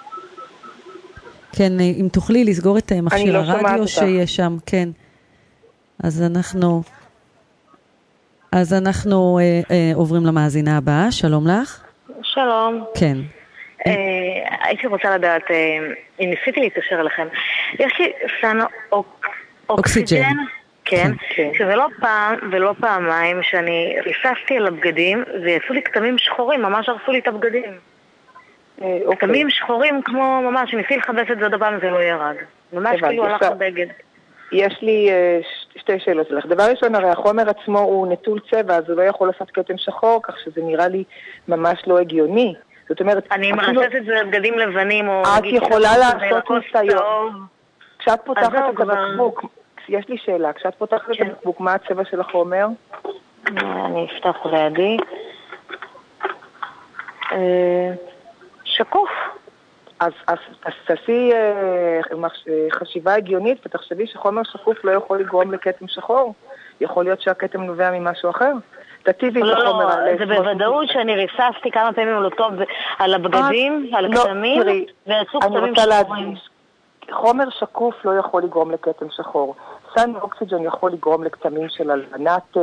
כן, אם תוכלי לסגור את מכשיר הרדיו שיש שם, כן. אז אנחנו, אז אנחנו אה, אה, עוברים למאזינה הבאה. שלום לך. שלום. כן. אה, הייתי רוצה לדעת, אה, אם ניסיתי להתקשר אליכם, יש לי סאנו אוק, אוקסיג'ן, כן, כן, שזה לא פעם ולא פעמיים שאני ריססתי על הבגדים ויצאו לי כתמים שחורים, ממש הרסו לי את הבגדים. אה, כתמים אוקיי. שחורים כמו ממש, שניסי לחבש את זה דבר וזה לא ירד. ממש כאילו הלך לבגד. יש לי uh, שתי שאלות לך. דבר ראשון, הרי החומר עצמו הוא נטול צבע, אז הוא לא יכול לעשות כתם שחור, כך שזה נראה לי ממש לא הגיוני. זאת אומרת... אני מרססת את זה בגדים לבנים, או... את יכולה לעשות ניסיון. כשאת פותחת את הבקבוק, יש לי שאלה, כשאת פותחת את הבקבוק, מה הצבע של החומר? אני אפתח לידי. שקוף. אז, אז, אז תעשי אה, חשיבה הגיונית ותחשבי שחומר שקוף לא יכול לגרום לכתם שחור. יכול להיות שהכתם נובע ממשהו אחר. תטיבי לא, את החומר. לא, זה בוודאות שאני ריססתי כמה פעמים על אותו, על הבגדים, על הכתמים, ויצאו כתמים שחורים. חומר שקוף לא יכול לגרום לכתם שחור. סאנו אוקסיג'ן יכול לגרום לכתמים של הלבנת אה,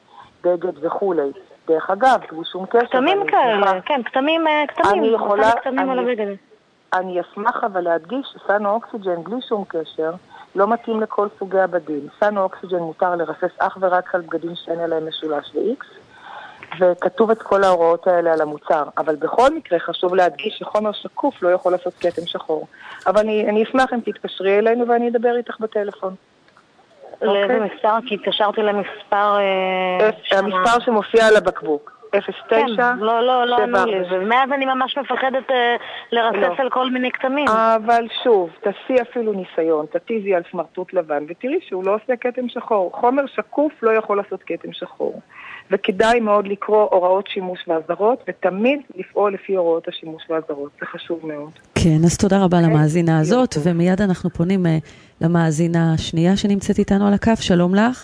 בגד וכולי. דרך אגב, בלי שום קשר. כתמים כאלה, כן, כתמים, כתמים. אני יכולה... כתמים על הבגד. אני אשמח אבל להדגיש שסאנו אוקסיג'ן בלי שום קשר לא מתאים לכל סוגי הבדים. סאנו אוקסיג'ן מותר לרסס אך ורק על בגדים שאין עליהם משולש ו-X, וכתוב את כל ההוראות האלה על המוצר. אבל בכל מקרה חשוב להדגיש שחומר שקוף לא יכול לעשות כתם שחור. אבל אני, אני אשמח אם תתקשרי אלינו ואני אדבר איתך בטלפון. לאיזה מספר? כי התקשרתי למספר... המספר שמופיע על הבקבוק. אפס תשע, לא, לא, לא, לא, ומאז אני ממש מפחדת לרסס על כל מיני כתמים. אבל שוב, תעשי אפילו ניסיון, תטיזי על סמרטוט לבן, ותראי שהוא לא עושה כתם שחור. חומר שקוף לא יכול לעשות כתם שחור. וכדאי מאוד לקרוא הוראות שימוש והזרות, ותמיד לפעול לפי הוראות השימוש והזרות. זה חשוב מאוד. כן, אז תודה רבה למאזינה הזאת, ומיד אנחנו פונים למאזינה השנייה שנמצאת איתנו על הקו. שלום לך.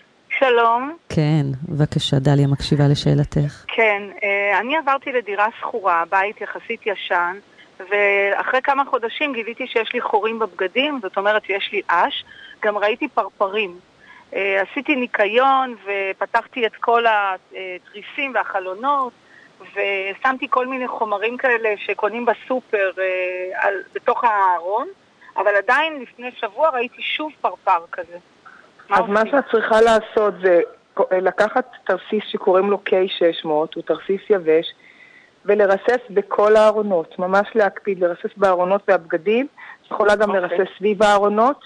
שלום. כן, בבקשה, דליה מקשיבה לשאלתך. כן, אני עברתי לדירה שכורה, בית יחסית ישן, ואחרי כמה חודשים גיליתי שיש לי חורים בבגדים, זאת אומרת שיש לי אש, גם ראיתי פרפרים. עשיתי ניקיון ופתחתי את כל התריסים והחלונות, ושמתי כל מיני חומרים כאלה שקונים בסופר בתוך הארון, אבל עדיין לפני שבוע ראיתי שוב פרפר כזה. אז מה שאת צריכה לעשות זה לקחת תרסיס שקוראים לו קיי שש מאות, הוא תרסיס יבש, ולרסס בכל הארונות, ממש להקפיד, לרסס בארונות והבגדים, יכולה גם לרסס סביב הארונות,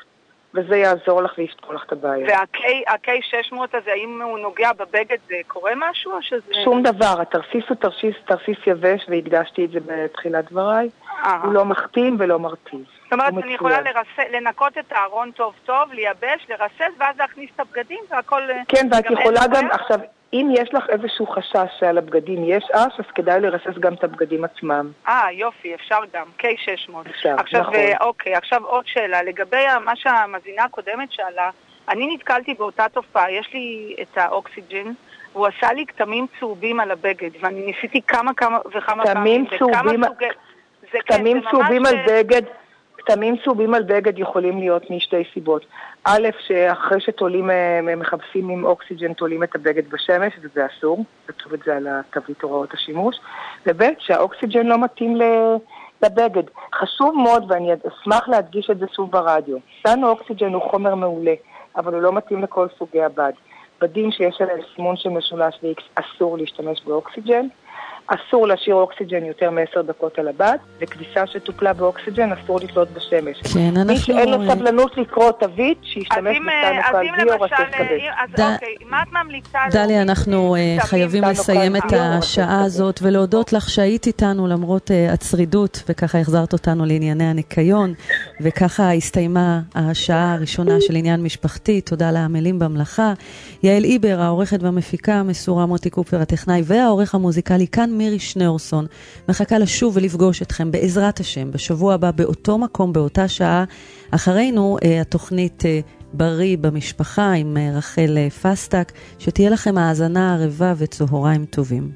וזה יעזור לך ויפתור לך את הבעיה. וה-קיי שש מאות הזה, האם הוא נוגע בבגד, זה קורה משהו? או שזה... שום דבר, התרסיס הוא תרסיס, תרסיס יבש, והדגשתי את זה בתחילת דבריי. הוא לא מחתים ולא מרטיב. זאת אומרת, אני יכולה לרס... לנקות את הארון טוב טוב, לייבש, לרסס, ואז להכניס את הבגדים, והכל... כן, ואת יכולה גם, עכשיו, אם יש לך איזשהו חשש שעל הבגדים יש אש, אז כדאי לרסס גם את הבגדים עצמם. אה, יופי, אפשר גם, קיי שש מאות. אפשר, עכשיו, נכון. אוקיי, עכשיו עוד שאלה, לגבי מה שהמזינה הקודמת שאלה, אני נתקלתי באותה תופעה, יש לי את האוקסיג'ן, והוא עשה לי כתמים צהובים על הבגד, ואני ניסיתי כמה כמה וכמה פעמים, וכמה סוגי... כתמים צהובים על בגד, כתמים צהובים על בגד יכולים להיות משתי סיבות. א', שאחרי שתולים, מחפשים עם אוקסיג'ן, תולים את הבגד בשמש, וזה אסור, כתוב את זה על תווית הוראות השימוש, וב', שהאוקסיג'ן לא מתאים לבגד. חשוב מאוד, ואני אשמח להדגיש את זה שוב ברדיו. סנו אוקסיג'ן הוא חומר מעולה, אבל הוא לא מתאים לכל סוגי הבד. בדים שיש עליהם סימון של משולש ו-X אסור להשתמש באוקסיג'ן, אסור להשאיר אוקסיג'ן יותר מעשר דקות על הבד, וכביסה שטופלה באוקסיג'ן אסור לתלות בשמש. כן, אנחנו... מי שאין לו סבלנות לקרוא תווית, שישתמש בסנוקל או רסס כבד. אז אוקיי, מה את ממליצה? דליה, אנחנו חייבים לסיים את השעה הזאת, ולהודות לך שהיית איתנו למרות הצרידות, וככה החזרת אותנו לענייני הניקיון, וככה הסתיימה השעה הראשונה של עניין משפחתי. תודה לעמלים במלאכה. יעל איבר, העורכת והמפיקה, מסורה מוטי קופר, הטכנאי והעורך המוזיקלי, כאן מירי שניאורסון, מחכה לשוב ולפגוש אתכם בעזרת השם בשבוע הבא באותו מקום, באותה שעה. אחרינו התוכנית בריא במשפחה עם רחל פסטק, שתהיה לכם האזנה ערבה וצהריים טובים.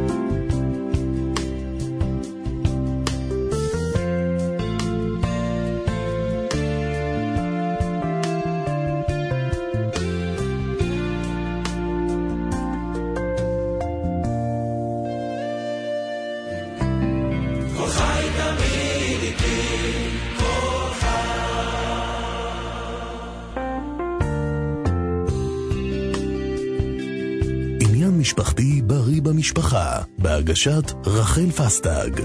משפחתי בריא במשפחה, בהרגשת רחל פסטג.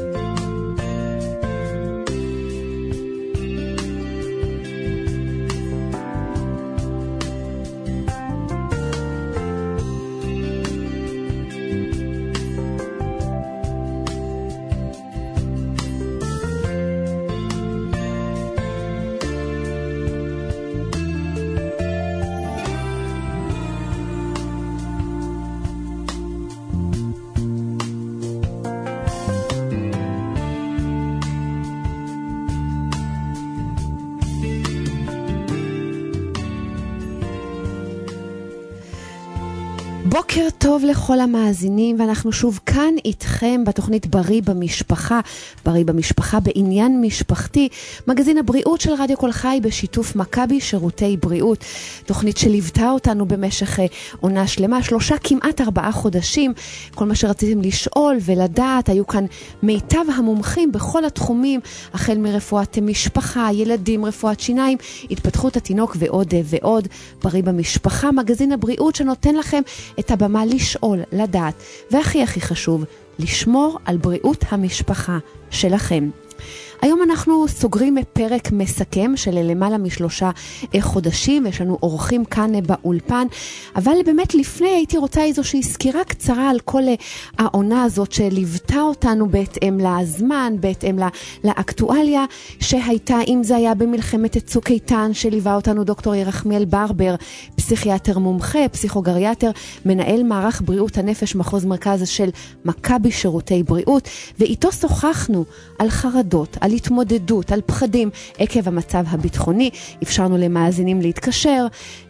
בוקר טוב לכל המאזינים, ואנחנו שוב כאן איתכם בתוכנית בריא במשפחה, בריא במשפחה בעניין משפחתי, מגזין הבריאות של רדיו כל חי בשיתוף מכבי שירותי בריאות, תוכנית שליוותה אותנו במשך עונה שלמה, שלושה כמעט ארבעה חודשים. כל מה שרציתם לשאול ולדעת, היו כאן מיטב המומחים בכל התחומים, החל מרפואת משפחה, ילדים, רפואת שיניים, התפתחות התינוק ועוד ועוד. בריא במשפחה, מגזין הבריאות שנותן לכם את הבמה לשאול, לדעת, והכי הכי חשוב, לשמור על בריאות המשפחה שלכם. היום אנחנו סוגרים פרק מסכם של למעלה משלושה חודשים, יש לנו אורחים כאן באולפן, אבל באמת לפני הייתי רוצה איזושהי סקירה קצרה על כל העונה הזאת שליוותה אותנו בהתאם לזמן, בהתאם לאקטואליה שהייתה, אם זה היה במלחמת צוק איתן שליווה אותנו דוקטור ירחמיאל ברבר, פסיכיאטר מומחה, פסיכוגריאטר, מנהל מערך בריאות הנפש מחוז מרכז של מכבי שירותי בריאות, ואיתו שוחחנו על חרדות, על התמודדות, על פחדים עקב המצב הביטחוני. אפשרנו למאזינים להתקשר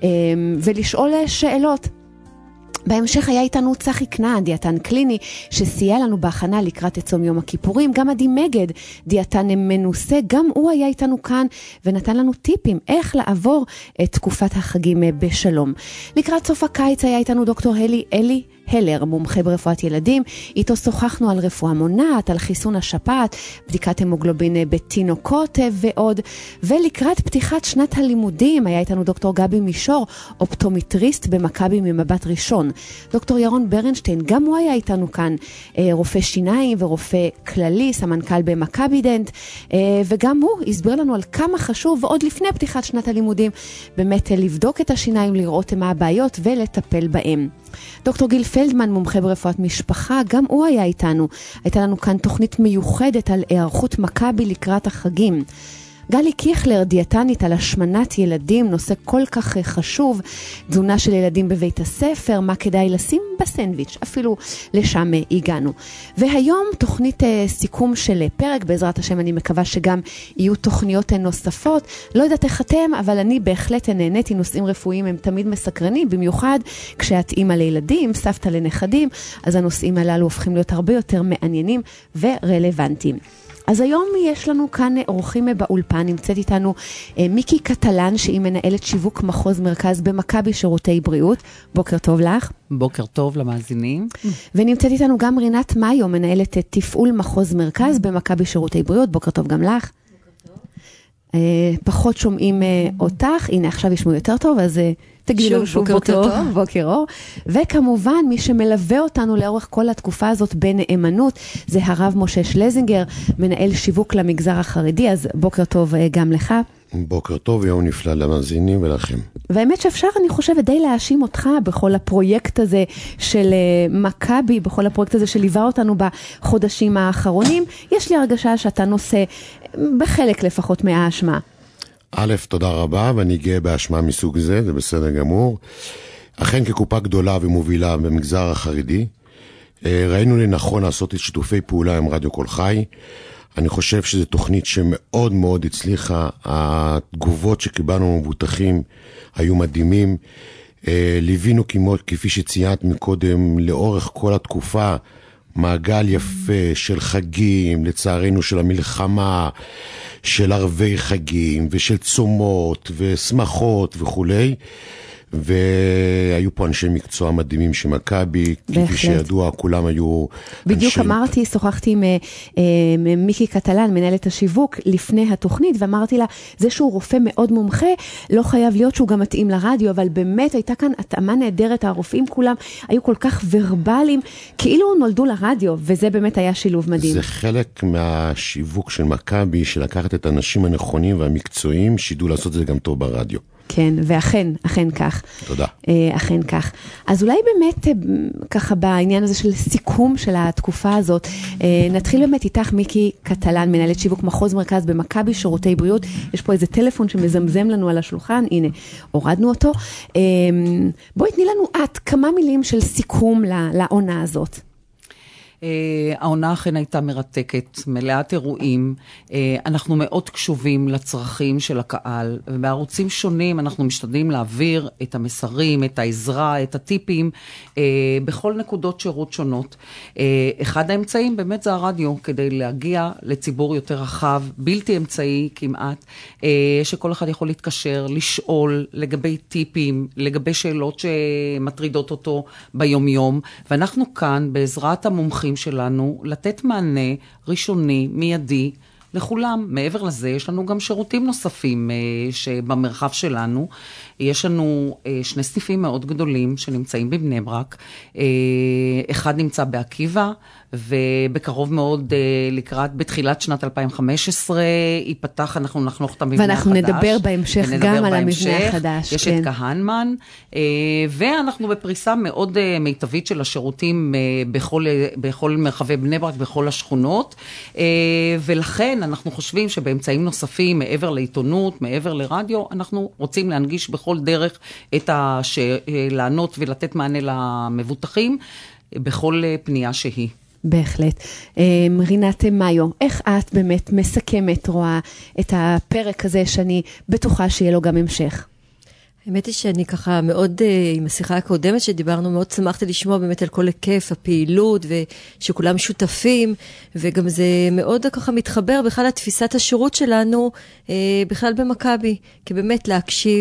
ולשאול שאלות. בהמשך היה איתנו צחי כנען, דיאטן קליני, שסייע לנו בהכנה לקראת צום יום הכיפורים. גם עדי מגד, דיאטן מנוסה, גם הוא היה איתנו כאן ונתן לנו טיפים איך לעבור את תקופת החגים בשלום. לקראת סוף הקיץ היה איתנו דוקטור הלי אלי הלר, מומחה ברפואת ילדים. איתו שוחחנו על רפואה מונעת, על חיסון השפעת, בדיקת המוגלובין בתינוקות ועוד. ולקראת פתיחת שנת הלימודים, היה איתנו דוקטור גבי מישור, אופטומטריסט במכבי ממבט ראשון. דוקטור ירון ברנשטיין, גם הוא היה איתנו כאן, רופא שיניים ורופא כללי, סמנכ"ל במכבי דנט, וגם הוא הסביר לנו על כמה חשוב, ועוד לפני פתיחת שנת הלימודים, באמת לבדוק את השיניים, לראות מה הבעיות ולטפל בהם. דוקטור גיל פלדמן, מומחה ברפואת משפחה, גם הוא היה איתנו. הייתה לנו כאן תוכנית מיוחדת על היערכות מכבי לקראת החגים. גלי קיכלר, דיאטנית על השמנת ילדים, נושא כל כך חשוב, תזונה של ילדים בבית הספר, מה כדאי לשים בסנדוויץ', אפילו לשם הגענו. והיום תוכנית סיכום של פרק, בעזרת השם אני מקווה שגם יהיו תוכניות נוספות, לא יודעת איך אתם, אבל אני בהחלט נהניתי, נושאים רפואיים הם תמיד מסקרנים, במיוחד כשאת אימא לילדים, סבתא לנכדים, אז הנושאים הללו הופכים להיות הרבה יותר מעניינים ורלוונטיים. אז היום יש לנו כאן אורחים באולפן, נמצאת איתנו מיקי קטלן, שהיא מנהלת שיווק מחוז מרכז במכבי שירותי בריאות. בוקר טוב לך. בוקר טוב למאזינים. ונמצאת איתנו גם רינת מאיו, מנהלת תפעול מחוז מרכז במכבי שירותי בריאות. בוקר טוב גם לך. פחות שומעים אותך, הנה עכשיו ישמעו יותר טוב, אז תגידי לנו שוב בוקר טוב, בוקר אור. וכמובן מי שמלווה אותנו לאורך כל התקופה הזאת בנאמנות, זה הרב משה שלזינגר, מנהל שיווק למגזר החרדי, אז בוקר טוב גם לך. בוקר טוב, יום נפלא למאזינים ולכם. והאמת שאפשר, אני חושבת, די להאשים אותך בכל הפרויקט הזה של מכבי, בכל הפרויקט הזה שליווה אותנו בחודשים האחרונים. יש לי הרגשה שאתה נושא בחלק לפחות מהאשמה. א', תודה רבה, ואני גאה באשמה מסוג זה, זה בסדר גמור. אכן כקופה גדולה ומובילה במגזר החרדי, ראינו לנכון לעשות את שיתופי פעולה עם רדיו קול חי. אני חושב שזו תוכנית שמאוד מאוד הצליחה, התגובות שקיבלנו מבוטחים היו מדהימים, ליווינו כמות, כפי שציינת מקודם, לאורך כל התקופה, מעגל יפה של חגים, לצערנו של המלחמה, של ערבי חגים ושל צומות ושמחות וכולי, והיו פה אנשי מקצוע מדהימים של מכבי, כפי שידוע, כולם היו בדיוק אנשי... אמרתי, שוחחתי עם אה, מיקי קטלן, מנהלת השיווק, לפני התוכנית, ואמרתי לה, זה שהוא רופא מאוד מומחה, לא חייב להיות שהוא גם מתאים לרדיו, אבל באמת הייתה כאן התאמה נהדרת, הרופאים כולם היו כל כך ורבליים, כאילו נולדו לרדיו, וזה באמת היה שילוב מדהים. זה חלק מהשיווק של מכבי, של לקחת את האנשים הנכונים והמקצועיים, שידעו לעשות זה גם טוב ברדיו. כן, ואכן, אכן כך. תודה. אכן כך. אז אולי באמת, ככה בעניין הזה של סיכום של התקופה הזאת, נתחיל באמת איתך, מיקי קטלן, מנהלת שיווק מחוז מרכז במכבי שירותי בריאות. יש פה איזה טלפון שמזמזם לנו על השולחן, הנה, הורדנו אותו. בואי תני לנו את כמה מילים של סיכום לעונה הזאת. העונה אכן הייתה מרתקת, מלאת אירועים, אנחנו מאוד קשובים לצרכים של הקהל, ובערוצים שונים אנחנו משתדלים להעביר את המסרים, את העזרה, את הטיפים, בכל נקודות שירות שונות. אחד האמצעים באמת זה הרדיו, כדי להגיע לציבור יותר רחב, בלתי אמצעי כמעט, שכל אחד יכול להתקשר, לשאול לגבי טיפים, לגבי שאלות שמטרידות אותו ביום יום, ואנחנו כאן בעזרת המומחים שלנו לתת מענה ראשוני, מיידי, לכולם. מעבר לזה, יש לנו גם שירותים נוספים uh, שבמרחב שלנו. יש לנו uh, שני סניפים מאוד גדולים שנמצאים בבני ברק. Uh, אחד נמצא בעקיבא, ובקרוב מאוד uh, לקראת, בתחילת שנת אלפיים וחמש עשרה, ייפתח, אנחנו נחנוך את המבנה ואנחנו החדש. נדבר בהמשך ונדבר גם על בהמשך. המבנה החדש. יש כן. את כהנמן, uh, ואנחנו בפריסה מאוד uh, מיטבית של השירותים uh, בכל, uh, בכל מרחבי בני ברק, בכל השכונות, uh, ולכן אנחנו חושבים שבאמצעים נוספים, מעבר לעיתונות, מעבר לרדיו, אנחנו רוצים להנגיש בכל דרך את הש... לענות ולתת מענה למבוטחים בכל פנייה שהיא. בהחלט. רינת מאיו, איך את באמת מסכמת, רואה את הפרק הזה שאני בטוחה שיהיה לו גם המשך? האמת היא שאני ככה מאוד, עם השיחה הקודמת שדיברנו, מאוד שמחתי לשמוע באמת על כל היקף הפעילות, ושכולם שותפים, וגם זה מאוד ככה מתחבר בכלל לתפיסת השירות שלנו, בכלל במכבי, כי באמת להקשיב,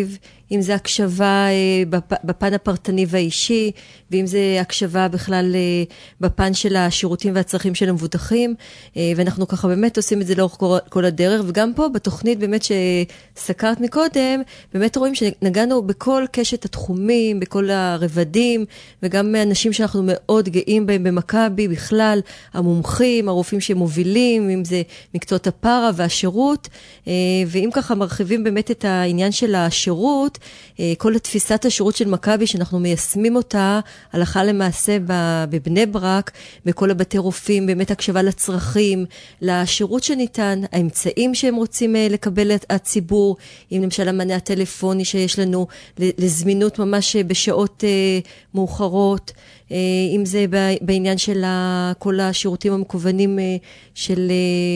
אם זה הקשבה בפן הפרטני והאישי, ואם זה הקשבה בכלל בפן של השירותים והצרכים של המבוטחים, ואנחנו ככה באמת עושים את זה לאורך כל הדרך, וגם פה בתוכנית באמת שסקרת מקודם, באמת רואים שנגענו בכל קשת התחומים, בכל הרבדים, וגם אנשים שאנחנו מאוד גאים בהם במכבי, בכלל המומחים, הרופאים שמובילים, אם זה מקצועות הפרה והשירות, ואם ככה מרחיבים באמת את העניין של השירות, כל התפיסת השירות של מכבי שאנחנו מיישמים אותה הלכה למעשה בבני ברק, בכל הבתי רופאים, באמת הקשבה לצרכים, לשירות שניתן, האמצעים שהם רוצים לקבל את הציבור, אם למשל המענה הטלפוני שיש לנו לזמינות ממש בשעות מאוחרות, אם זה בעניין של כל השירותים המקוונים של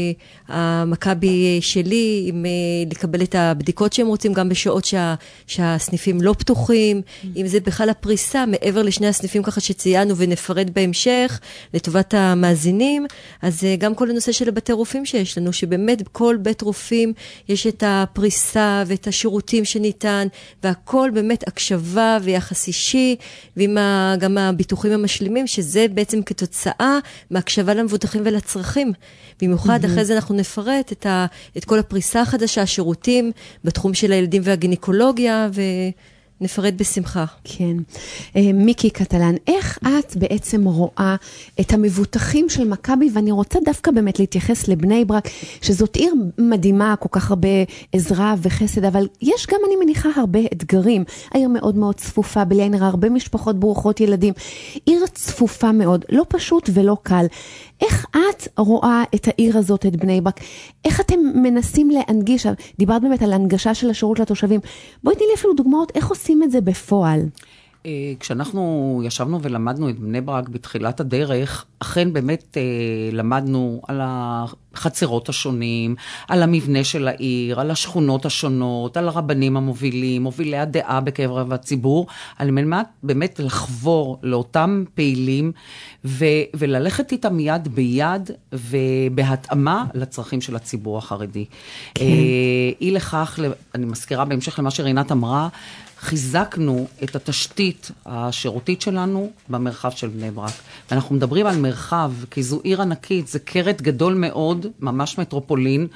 המכבי שלי, אם לקבל את הבדיקות שהם רוצים גם בשעות שה, שהסניפים לא פתוחים, אם זה בכלל הפריסה מעבר לשני הסניפים ככה שציינו ונפרד בהמשך לטובת המאזינים, אז גם כל הנושא של הבתי רופאים שיש לנו, שבאמת בכל בית רופאים יש את הפריסה ואת השירותים שניתן, והכל באמת הקשבה ויחס אישי, ועם גם הביטוחים המשלימים, שזה בעצם כתוצאה מהקשבה למבוטחים ולצרכים. במיוחד אחרי זה אנחנו נפרט את, ה, את כל הפריסה החדשה, השירותים בתחום של הילדים והגינקולוגיה, ונפרט בשמחה. כן. מיקי קטלן, איך את בעצם רואה את המבוטחים של מכבי, ואני רוצה דווקא באמת להתייחס לבני ברק, שזאת עיר מדהימה, כל כך הרבה עזרה וחסד, אבל יש גם, אני מניחה, הרבה אתגרים. העיר מאוד מאוד צפופה, בלי עין הרע, הרבה משפחות ברוכות ילדים. עיר צפופה מאוד, לא פשוט ולא קל. איך את רואה את העיר הזאת, את בני ברק? איך אתם מנסים להנגיש? דיברת באמת על הנגשה של השירות לתושבים. בואי תני לי אפילו דוגמאות, איך עושים את זה בפועל? כשאנחנו ישבנו ולמדנו את בני ברק בתחילת הדרך, אכן באמת למדנו על החצרות השונים, על המבנה של העיר, על השכונות השונות, על הרבנים המובילים, מובילי הדעה בקרב הציבור, על מנת באמת לחבור לאותם פעילים ו- וללכת איתם יד ביד ובהתאמה לצרכים של הציבור החרדי. כן. אי לכך, אני מזכירה בהמשך למה שרינת אמרה, חיזקנו את התשתית השירותית שלנו במרחב של בני ברק. ואנחנו מדברים על מרחב, כי זו עיר ענקית, זה קרת גדול מאוד, ממש מטרופולין,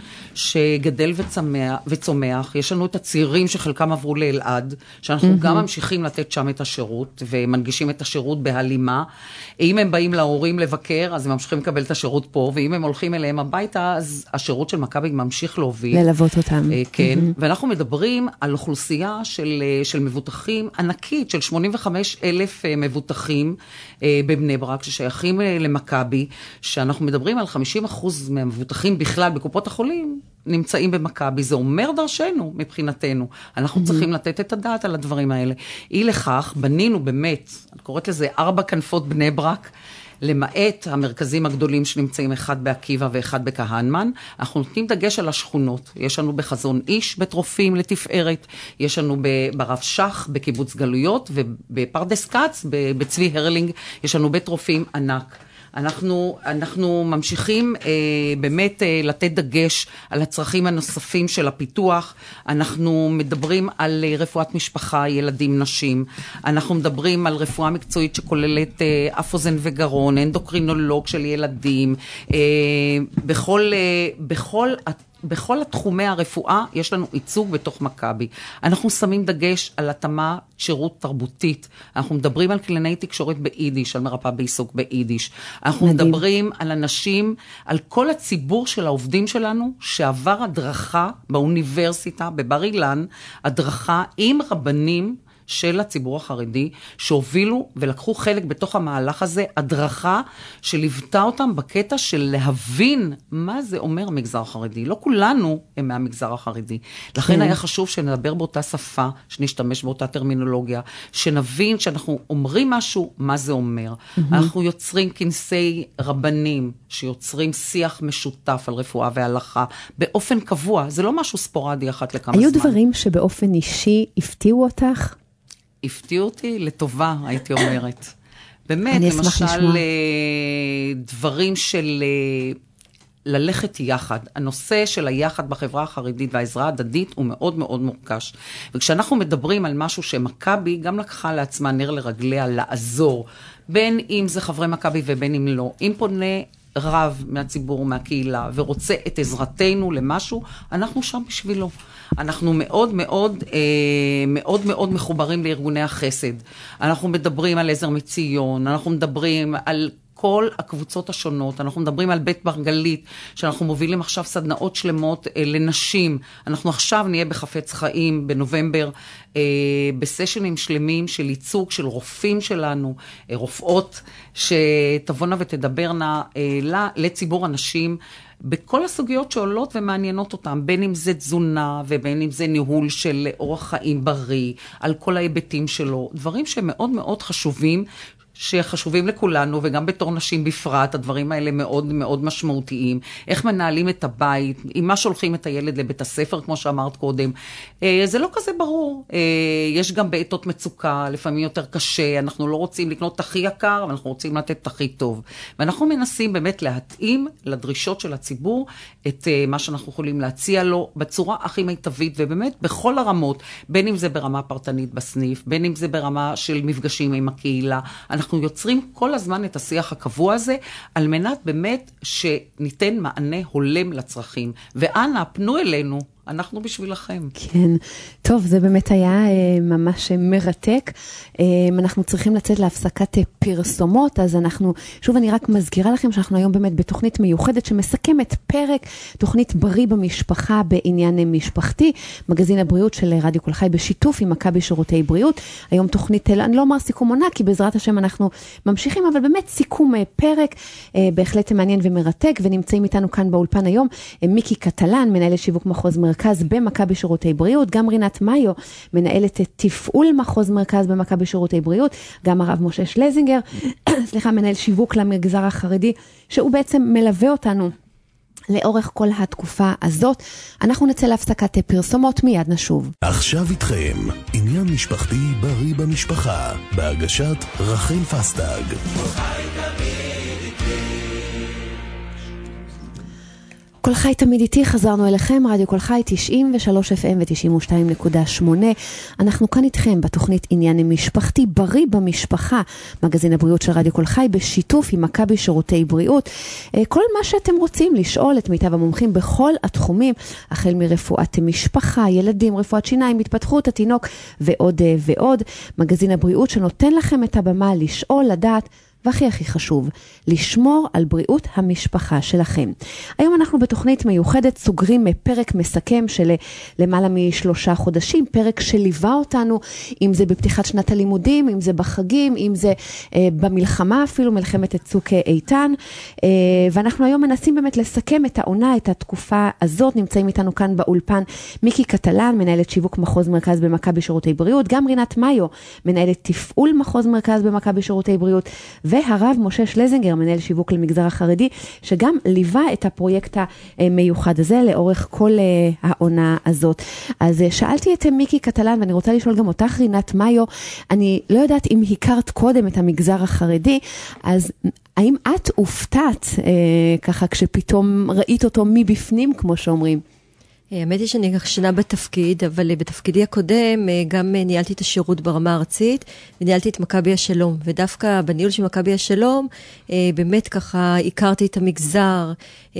שגדל וצמח, וצומח. יש לנו את הצעירים שחלקם עברו לאלעד, שאנחנו mm-hmm. גם ממשיכים לתת שם את השירות, ומנגישים את השירות בהלימה. אם הם באים להורים לבקר, אז הם ממשיכים לקבל את השירות פה, ואם הם הולכים אליהם הביתה, אז השירות של מכבי ממשיך להוביל. ללוות אותם. כן, mm-hmm. ואנחנו מדברים על אוכלוסייה של, של מבוטחים ענקית, של שמונים וחמישה אלף מבוטחים בבני ברק, ששייכים למכבי, שאנחנו מדברים על חמישים אחוז מהמבוטחים בכלל בקופות החולים, נמצאים במכבי. זה אומר דרשנו מבחינתנו. אנחנו צריכים לתת את הדעת על הדברים האלה. אי לכך, בנינו באמת, אני קוראת לזה ארבע כנפות בני ברק, למעט המרכזים הגדולים שנמצאים אחד בעקיבא ואחד בכהנמן, אנחנו נותנים דגש על השכונות. יש לנו בחזון איש בית רופאים לתפארת, יש לנו ברב שח בקיבוץ גלויות, ובפרדס קץ, בצבי הרלינג, יש לנו בית רופאים ענק. אנחנו, אנחנו ממשיכים אה, באמת אה, לתת דגש על הצרכים הנוספים של הפיתוח. אנחנו מדברים על אה, רפואת משפחה, ילדים, נשים. אנחנו מדברים על רפואה מקצועית שכוללת אה, אף אוזן וגרון, אנדוקרינולוג של ילדים. אה, בכל, אה, בכל בכל התחומי הרפואה יש לנו ייצוג בתוך מכבי. אנחנו שמים דגש על התאמה שירות תרבותית. אנחנו מדברים על קלינאי תקשורת ביידיש, על מרפאה בעיסוק ביידיש. אנחנו מדהים. מדברים על אנשים, על כל הציבור של העובדים שלנו, שעבר הדרכה באוניברסיטה, בבר אילן, הדרכה עם רבנים, של הציבור החרדי, שהובילו ולקחו חלק בתוך המהלך הזה, הדרכה שליוותה אותם בקטע של להבין מה זה אומר המגזר החרדי. לא כולנו הם מהמגזר החרדי. לכן היה חשוב שנדבר באותה שפה, שנשתמש באותה טרמינולוגיה, שנבין שאנחנו אומרים משהו, מה זה אומר. אנחנו יוצרים כנסי רבנים, שיוצרים שיח משותף על רפואה והלכה, באופן קבוע. זה לא משהו ספורדי אחת לכמה זמן. היו דברים שבאופן אישי הפתיעו אותך? הפתיעו אותי לטובה, הייתי אומרת. באמת, למשל, דברים של ללכת יחד. הנושא של היחד בחברה החרדית והעזרה ההדדית הוא מאוד מאוד מורגש. וכשאנחנו מדברים על משהו שמכבי גם לקחה לעצמה נר לרגליה לעזור, בין אם זה חברי מכבי ובין אם לא, אם פונה רב מהציבור, מהקהילה, ורוצה את עזרתנו למשהו, אנחנו שם בשבילו. אנחנו מאוד מאוד, אה, מאוד מאוד מחוברים לארגוני החסד. אנחנו מדברים על עזר מציון, אנחנו מדברים על כל הקבוצות השונות, אנחנו מדברים על בית מרגלית, שאנחנו מובילים עכשיו סדנאות שלמות אה, לנשים. אנחנו עכשיו נהיה בחפץ חיים בנובמבר, אה, בסשנים שלמים של ייצוג של רופאים שלנו, אה, רופאות, שתבונה ותדברנה אה, לה, לציבור הנשים, בכל הסוגיות שעולות ומעניינות אותם, בין אם זה תזונה ובין אם זה ניהול של אורח חיים בריא, על כל ההיבטים שלו, דברים שמאוד מאוד חשובים, שחשובים לכולנו, וגם בתור נשים בפרט, הדברים האלה מאוד מאוד משמעותיים. איך מנהלים את הבית, עם מה שולחים את הילד לבית הספר, כמו שאמרת קודם. זה לא כזה ברור. יש גם בעתות מצוקה, לפעמים יותר קשה, אנחנו לא רוצים לקנות הכי יקר, אבל אנחנו רוצים לתת הכי טוב. ואנחנו מנסים באמת להתאים לדרישות של הציבור, את מה שאנחנו יכולים להציע לו, בצורה הכי מיטבית, ובאמת בכל הרמות, בין אם זה ברמה פרטנית בסניף, בין אם זה ברמה של מפגשים עם הקהילה, אנחנו אנחנו יוצרים כל הזמן את השיח הקבוע הזה, על מנת באמת שניתן מענה הולם לצרכים. ואנא, פנו אלינו, אנחנו בשבילכם. כן, טוב, זה באמת היה אה, ממש מרתק. אה, אנחנו צריכים לצאת להפסקת פרסומות, אז אנחנו, שוב אני רק מזכירה לכם שאנחנו היום באמת בתוכנית מיוחדת שמסכמת פרק, תוכנית בריא במשפחה בעניין משפחתי, מגזין הבריאות של רדיו כל חי בשיתוף עם מכבי שירותי בריאות. היום תוכנית, אני לא אומר סיכום עונה, כי בעזרת השם אנחנו ממשיכים, אבל באמת סיכום פרק, אה, בהחלט מעניין ומרתק, ונמצאים איתנו כאן באולפן היום, אה, מיקי קטלן, מנהלת שיווק מחוז מרכז, מרכז במכבי שירותי בריאות, גם רינת מאיו, מנהלת תפעול מחוז מרכז במכבי שירותי בריאות, גם הרב משה שלזינגר, סליחה, מנהל שיווק למגזר החרדי, שהוא בעצם מלווה אותנו לאורך כל התקופה הזאת. אנחנו נצא להפסקת פרסומות, מיד נשוב. עכשיו איתכם, עניין משפחתי בריא במשפחה, בהגשת רחל פסטג. כל חי תמיד איתי, חזרנו אליכם, רדיו כל חי תשעים ושלוש אף אם ו-תשעים ושתיים נקודה שמונה. אנחנו כאן איתכם בתוכנית עניין משפחתי בריא במשפחה, מגזין הבריאות של רדיו כל חי, בשיתוף עם מכבי שירותי בריאות. כל מה שאתם רוצים לשאול את מיטב המומחים בכל התחומים, החל מרפואת משפחה, ילדים, רפואת שיניים, התפתחות התינוק ועוד ועוד. מגזין הבריאות שנותן לכם את הבמה לשאול, לדעת, והכי הכי חשוב, לשמור על בריאות המשפחה שלכם. היום אנחנו בתוכנית מיוחדת סוגרים פרק מסכם של למעלה משלושה חודשים, פרק שליווה אותנו, אם זה בפתיחת שנת הלימודים, אם זה בחגים, אם זה אה, במלחמה אפילו, מלחמת צוק איתן, אה, ואנחנו היום מנסים באמת לסכם את העונה, את התקופה הזאת. נמצאים איתנו כאן באולפן מיקי קטלן, מנהלת שיווק מחוז מרכז במכבי שירותי בריאות, גם רינת מאיו, מנהלת תפעול מחוז מרכז במכבי שירותי בריאות, והרב משה שלזינגר, מנהל שיווק למגזר החרדי, שגם ליווה את הפרויקט המיוחד הזה לאורך כל העונה הזאת. אז שאלתי את מיקי קטלן, ואני רוצה לשאול גם אותך, רינת מאיו, אני לא יודעת אם הכרת קודם את המגזר החרדי, אז האם את הופתעת אה, ככה כשפתאום ראית אותו מבפנים, כמו שאומרים? האמת היא שאני שנה בתפקיד, אבל בתפקידי הקודם גם ניהלתי את השירות ברמה הארצית, וניהלתי את מכבי השלום, ודווקא בניהול של מכבי השלום, באמת ככה הכרתי את המגזר,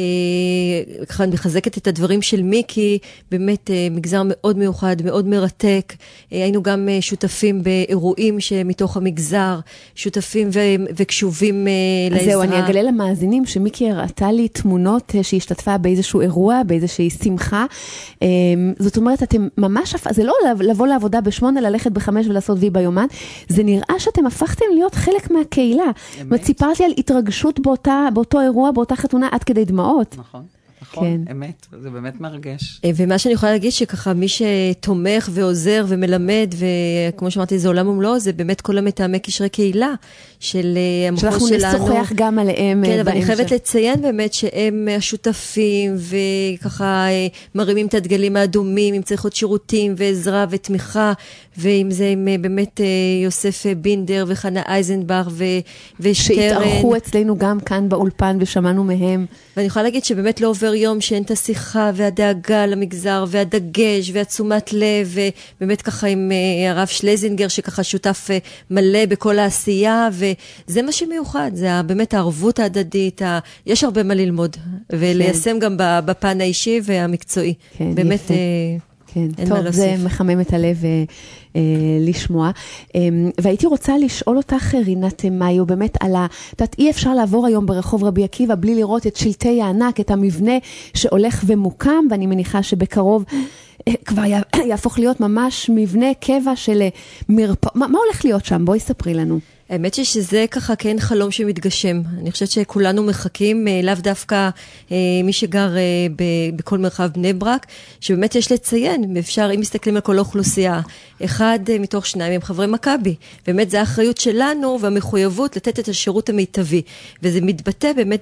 ככה מחזקת את הדברים של מיקי, באמת מגזר מאוד מיוחד, מאוד מרתק, היינו גם שותפים באירועים שמתוך המגזר, שותפים ו- וקשובים לעזרה. זהו, אני אגלה למאזינים שמיקי הראתה לי תמונות שהשתתפה באיזשהו אירוע, באיזושהי שמחה, זאת אומרת, אתם ממש, זה לא לבוא לעבודה בשמונה, ללכת בחמש ולעשות וי ביומן, זה נראה שאתם הפכתם להיות חלק מהקהילה. סיפרת לי על התרגשות באותה, באותו אירוע, באותה חתונה, עד כדי דמעות. נכון. נכון, אמת, זה באמת מרגש. ומה שאני יכולה להגיד שככה מי שתומך ועוזר ומלמד, וכמו שאמרתי זה עולם ומלואו, זה באמת כל המתאמי קשרי קהילה של המחוז שלנו. שאנחנו נשוחח גם עליהם. כן, אבל אני חייבת לציין באמת שהם השותפים, וככה מרימים את הדגלים האדומים, אם צריך עוד שירותים ועזרה ותמיכה, ואם זה עם באמת יוסף בינדר וחנה אייזנבך ושטרן. שהתארחו אצלנו גם כאן באולפן ושמענו מהם. ואני יכולה להגיד שבאמת לא עובר יום שאין את השיחה והדאגה למגזר והדגש והתשומת לב, ובאמת ככה עם הרב שלזינגר שככה שותף מלא בכל העשייה, וזה מה שמיוחד, זה באמת הערבות ההדדית, ה... יש הרבה מה ללמוד, וליישם כן. גם בפן האישי והמקצועי. כן, באמת יפה. כן, טוב, זה מחמם את הלב אה, לשמוע. אה, והייתי רוצה לשאול אותך, רינת מאיו, באמת על ה... את יודעת, אי אפשר לעבור היום ברחוב רבי עקיבא בלי לראות את שלטי הענק, את המבנה שהולך ומוקם, ואני מניחה שבקרוב אה, כבר יהפוך להיות ממש מבנה קבע של מרפא... מה, מה הולך להיות שם? בואי ספרי לנו. האמת היא שזה ככה כן חלום שמתגשם. אני חושבת שכולנו מחכים, לאו דווקא מי שגר בכל מרחב בני ברק, שבאמת יש לציין, אפשר, אם מסתכלים על כל האוכלוסייה, אחד מתוך שניים הם חברי מכבי. באמת זה האחריות שלנו והמחויבות לתת את השירות המיטבי. וזה מתבטא באמת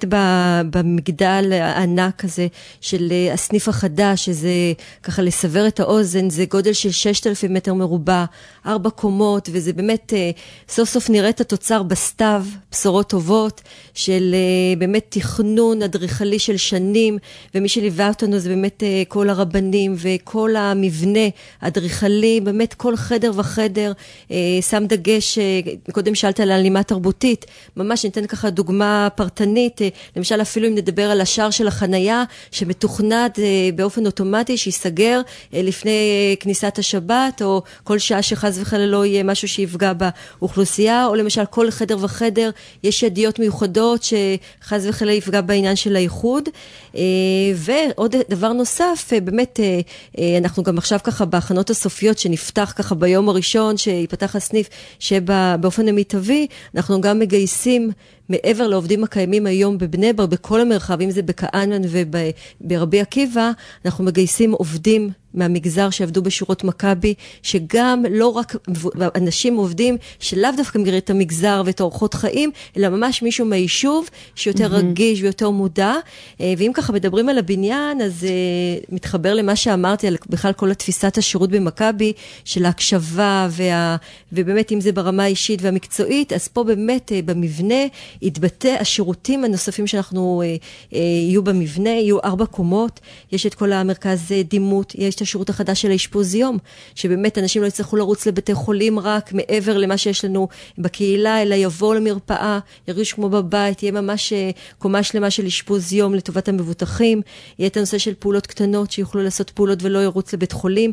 במגדל הענק הזה של הסניף החדש, שזה ככה לסבר את האוזן, זה גודל של ששת אלפים מטר מרובע, ארבע קומות, וזה באמת סוף סוף נראה את התוצר בסתיו, בשורות טובות של באמת תכנון אדריכלי של שנים, ומי שליווה אותנו זה באמת כל הרבנים וכל המבנה אדריכלי, באמת כל חדר וחדר שם דגש, קודם שאלת על הלימה תרבותית, ממש ניתן ככה דוגמה פרטנית, למשל אפילו אם נדבר על השער של החנייה שמתוכנת באופן אוטומטי שיסגר לפני כניסת השבת, או כל שעה שחז וחלילה לא יהיה משהו שיפגע באוכלוסייה, או למשל כל חדר וחדר יש ידיעות מיוחדות שחז וחלילה יפגע בעניין של הייחוד. ועוד דבר נוסף, באמת אנחנו גם עכשיו ככה בהכנות הסופיות שנפתח ככה ביום הראשון שיפתח הסניף שבאופן המיטבי, אנחנו גם מגייסים מעבר לעובדים הקיימים היום בבני ברק, בכל המרחב, אם זה בקענן וברבי עקיבא, אנחנו מגייסים עובדים מהמגזר שעבדו בשורות מכבי, שגם לא רק אנשים עובדים שלאו דווקא מכירים את המגזר ואת אורחות חיים, אלא ממש מישהו מהיישוב שיותר mm-hmm. רגיש ויותר מודע. ואם ככה מדברים על הבניין, אז uh, מתחבר למה שאמרתי על בכלל כל התפיסת השירות במכבי, של ההקשבה, וה, ובאמת אם זה ברמה האישית והמקצועית, אז פה באמת uh, במבנה יתבטא השירותים הנוספים שאנחנו uh, uh, יהיו במבנה, יהיו ארבע קומות, יש את כל המרכז דימות, יש את השירות החדש של האשפוז יום, שבאמת אנשים לא יצטרכו לרוץ לבתי חולים רק מעבר למה שיש לנו בקהילה, אלא יבואו למרפאה, ירגיש כמו בבית, יהיה ממש קומה שלמה של אשפוז יום לטובת המבוטחים, יהיה את הנושא של פעולות קטנות שיוכלו לעשות פעולות ולא ירוץ לבית חולים,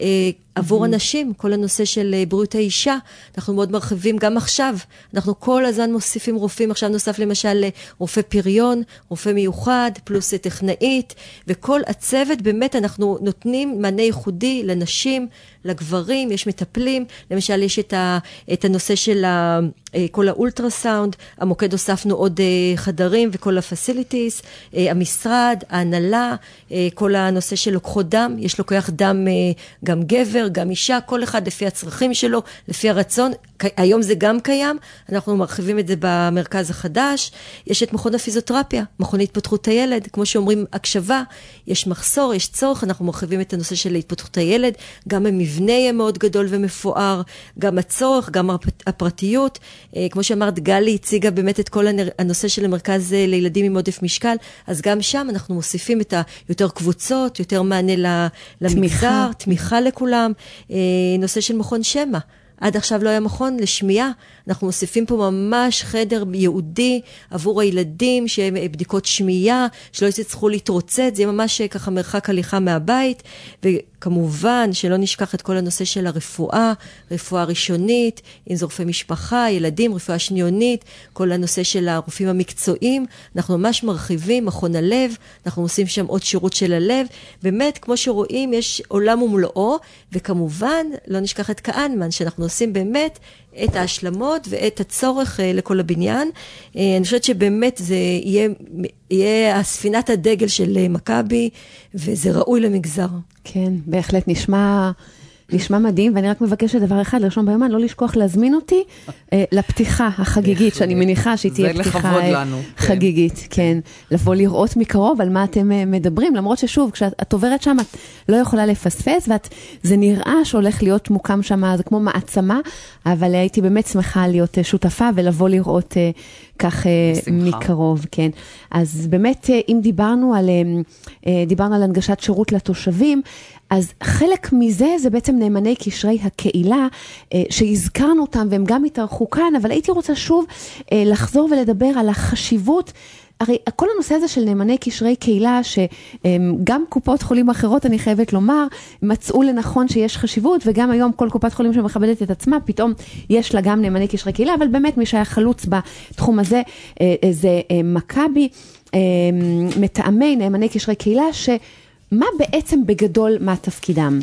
עבור אנשים, כל הנושא של בריאות האישה, אנחנו מאוד מרחיבים גם עכשיו, אנחנו כל הזמן מוסיפים רופאים, עכשיו נוסף למשל רופא פריון, רופא מיוחד, פלוס טכנאית, וכל הצוות באמת אנחנו נותנים מענה ייחודי לנשים, לגברים, יש מטפלים, למשל יש את, ה, את הנושא של ה, כל האולטרסאונד, המוקד הוספנו עוד חדרים וכל הפסיליטיז, המשרד, ההנהלה, כל הנושא של לוקחות דם, יש לוקח דם גם גבר, גם אישה, כל אחד לפי הצרכים שלו, לפי הרצון, היום זה גם קיים, אנחנו מרחיבים את זה במרכז החדש, יש את מכון הפיזיותרפיה, מכון התפתחות הילד, כמו שאומרים הקשבה, יש מחסור, יש צורך, אנחנו מרחיבים את הנושא של התפתחות הילד, גם המבנה יהיה מאוד גדול ומפואר, גם הצורך, גם הפרטיות, כמו שאמרת, גלי הציגה באמת את כל הנושא של המרכז לילדים עם עודף משקל, אז גם שם אנחנו מוסיפים את היותר קבוצות, יותר מענה למגזר, תמיכה לכולם, נושא של מכון שמה, עד עכשיו לא היה מכון לשמיעה, אנחנו מוסיפים פה ממש חדר ייעודי עבור הילדים, שהם בדיקות שמיעה, שלא יצטרכו להתרוצץ, זה יהיה ממש ככה מרחק הליכה מהבית, וכמובן שלא נשכח את כל הנושא של הרפואה, רפואה ראשונית, אם זה רופאי משפחה, ילדים, רפואה שניונית, כל הנושא של הרופאים המקצועיים, אנחנו ממש מרחיבים, מכון הלב, אנחנו עושים שם עוד שירות של הלב, באמת כמו שרואים יש עולם ומלואו, וכמובן לא נשכח את קענמן, שאנחנו עושים באמת את ההשלמות ואת הצורך לכל הבניין. אני חושבת שבאמת זה יהיה, יהיה הספינת הדגל של מכבי, וזה ראוי למגזר. כן, בהחלט נשמע... נשמע מדהים, ואני רק מבקשת דבר אחד, לרשום ביומן, לא לשכוח להזמין אותי אה, לפתיחה החגיגית, שאני מניחה שהיא תהיה פתיחה לנו, חגיגית, כן. כן. לבוא לראות מקרוב על מה אתם מדברים, למרות ששוב, כשאת עוברת שם, את לא יכולה לפספס, וזה נראה שהולך להיות מוקם שם, זה כמו מעצמה, אבל הייתי באמת שמחה להיות שותפה, ולבוא לראות אה, כך אה, מקרוב, כן. אז באמת, אה, אם דיברנו על, אה, דיברנו על הנגשת שירות לתושבים, אז חלק מזה זה בעצם נאמני קשרי הקהילה, שהזכרנו אותם והם גם התארחו כאן, אבל הייתי רוצה שוב לחזור ולדבר על החשיבות, הרי כל הנושא הזה של נאמני קשרי קהילה, שגם קופות חולים אחרות, אני חייבת לומר, מצאו לנכון שיש חשיבות, וגם היום כל קופת חולים שמכבדת את עצמה, פתאום יש לה גם נאמני קשרי קהילה, אבל באמת מי שהיה חלוץ בתחום הזה, זה מכבי, מתאמי נאמני קשרי קהילה, ש... מה בעצם בגדול מה תפקידם?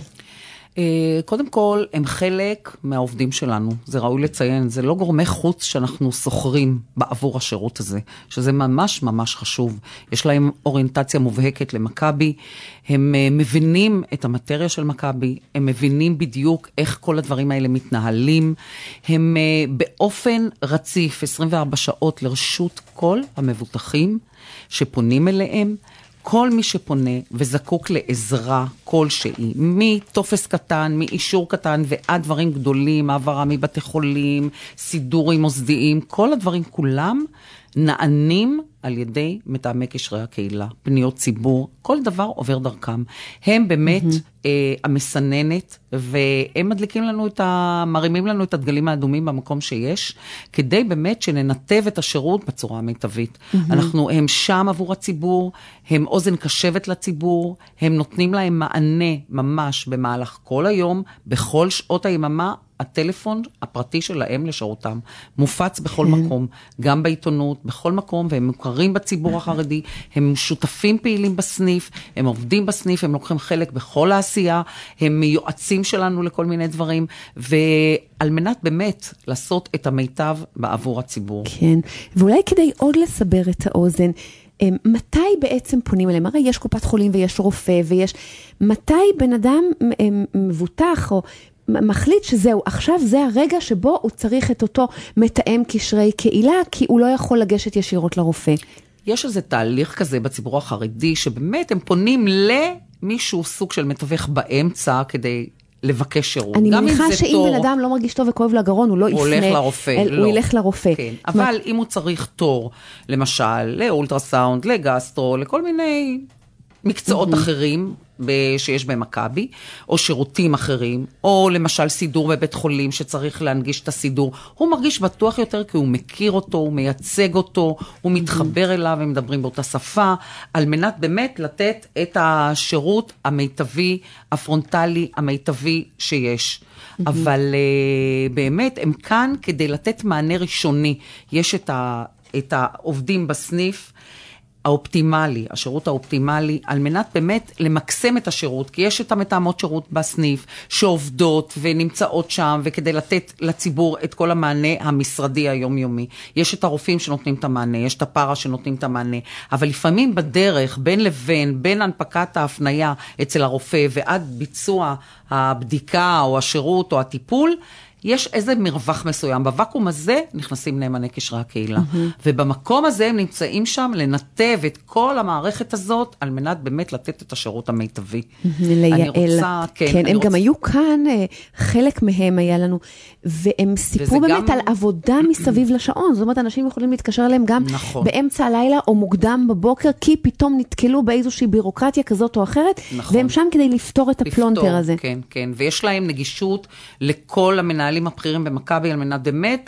קודם כל, הם חלק מהעובדים שלנו. זה ראוי לציין, זה לא גורמי חוץ שאנחנו סוחרים בעבור השירות הזה, שזה ממש ממש חשוב. יש להם אוריינטציה מובהקת למכבי, הם מבינים את המטריה של מכבי, הם מבינים בדיוק איך כל הדברים האלה מתנהלים, הם באופן רציף, עשרים וארבע שעות לרשות כל המבוטחים שפונים אליהם, כל מי שפונה וזקוק לעזרה כלשהי, מטופס קטן, מאישור קטן ועד דברים גדולים, העברה מבתי חולים, סידורים מוסדיים, כל הדברים כולם נענים על ידי מתאמי קשרי הקהילה, פניות ציבור, כל דבר עובר דרכם. הם באמת mm-hmm. אה, המסננת, והם מדליקים לנו את ה... מרימים לנו את הדגלים האדומים במקום שיש, כדי באמת שננתב את השירות בצורה המיטבית. Mm-hmm. אנחנו, הם שם עבור הציבור, הם אוזן קשבת לציבור, הם נותנים להם מענה ממש במהלך כל היום, בכל שעות היממה, הטלפון הפרטי שלהם לשירותם מופץ בכל מקום, גם בעיתונות, בכל מקום, והם מוכרים בציבור החרדי, הם שותפים פעילים בסניף, הם עובדים בסניף, הם לוקחים חלק בכל העשייה, הם מיועצים שלנו לכל מיני דברים, ועל מנת באמת לעשות את המיטב בעבור הציבור. כן, ואולי כדי עוד לסבר את האוזן, מתי בעצם פונים אליהם? הרי יש קופת חולים ויש רופא ויש... מתי בן אדם מבוטח או מחליט שזהו, עכשיו זה הרגע שבו הוא צריך את אותו מתאם קשרי קהילה, כי הוא לא יכול לגשת ישירות לרופא. יש איזה תהליך כזה בציבור החרדי, שבאמת הם פונים למישהו סוג של מתווך באמצע, כדי לבקש שירות. אני מניחה שאם תור, בן אדם לא מרגיש טוב וכואב לגרון, הוא לא יפנה. הוא הולך לרופא. אל, לא. הוא ילך לרופא. כן. אבל אם הוא צריך תור, למשל, לאולטרסאונד, לגסטרו, לכל מיני מקצועות אחרים, שיש במכבי, או שירותים אחרים, או למשל סידור בבית חולים שצריך להנגיש את הסידור, הוא מרגיש בטוח יותר כי הוא מכיר אותו, הוא מייצג אותו, הוא מתחבר אליו, הם מדברים באותה שפה, על מנת באמת לתת את השירות המיטבי, הפרונטלי, המיטבי שיש. אבל uh, באמת הם כאן כדי לתת מענה ראשוני. יש את, ה, את העובדים בסניף, האופטימלי, השירות האופטימלי, על מנת באמת למקסם את השירות, כי יש את המתאמות שירות בסניף, שעובדות ונמצאות שם, וכדי לתת לציבור את כל המענה המשרדי היומיומי. יש את הרופאים שנותנים את המענה, יש את הפרה שנותנים את המענה, אבל לפעמים בדרך, בין לבין, בין הנפקת ההפניה אצל הרופא, ועד ביצוע הבדיקה או השירות או הטיפול, יש איזה מרווח מסוים. בוואקום הזה נכנסים נאמני קשרי הקהילה. Mm-hmm. ובמקום הזה הם נמצאים שם לנתב את כל המערכת הזאת, על מנת באמת לתת את השירות המיטבי. Mm-hmm. אני רוצה, כן, כן, הם רוצה... גם היו כאן, חלק מהם היה לנו, והם סיפרו באמת גם... על עבודה מסביב לשעון. זאת אומרת, אנשים יכולים להתקשר אליהם גם נכון. באמצע הלילה או מוקדם בבוקר, כי פתאום נתקלו באיזושהי בירוקרטיה כזאת או אחרת, נכון. והם שם כדי לפתור את הפלונטר לפתור, הזה. כן, כן. ויש להם נגישות לכל המנהלים הבכירים במכבי, על מנת באמת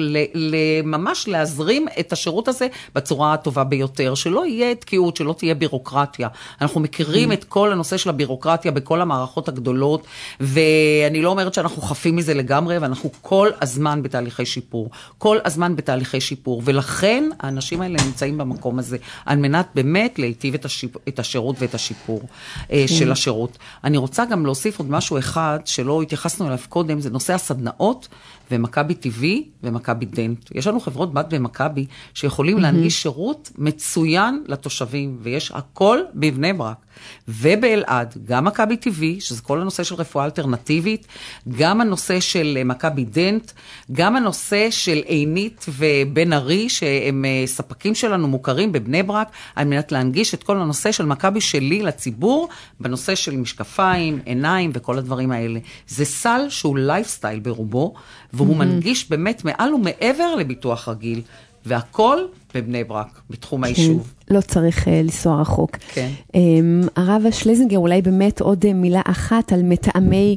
ממש להזרים את השירות הזה בצורה הטובה ביותר, שלא יהיה תקיעות, שלא תהיה בירוקרטיה. אנחנו מכירים את כל הנושא של הבירוקרטיה בכל המערכות הגדולות, ואני לא אומרת שאנחנו חפים מזה לגמרי, ואנחנו כל הזמן בתהליכי שיפור, כל הזמן בתהליכי שיפור, ולכן האנשים האלה נמצאים במקום הזה, על מנת באמת להיטיב את, השיפ... את השירות ואת השיפור של השירות. אני רוצה גם להוסיף עוד משהו אחד, שלא התייחסנו אליו קודם, זה נושא הסדנאות. סדנאות, ומכבי טבעי ומכבי דנט. יש לנו חברות בת במכבי שיכולים להנגיש שירות מצוין לתושבים, ויש הכל בבני ברק. ובאלעד, גם מכבי טבעי, שזה כל הנושא של רפואה אלטרנטיבית, גם הנושא של מכבי דנט, גם הנושא של עינית ובן ארי, שהם ספקים שלנו מוכרים בבני ברק, על מנת להנגיש את כל הנושא של מכבי שלי לציבור, בנושא של משקפיים, עיניים וכל הדברים האלה. זה סל שהוא לייפסטייל ברובו, והוא מנגיש באמת מעל ומעבר לביטוח רגיל, והכל בבני ברק, בתחום היישוב. לא צריך לנסוע רחוק. כן. הרב שלזינגר, אולי באמת עוד מילה אחת על מתאמי,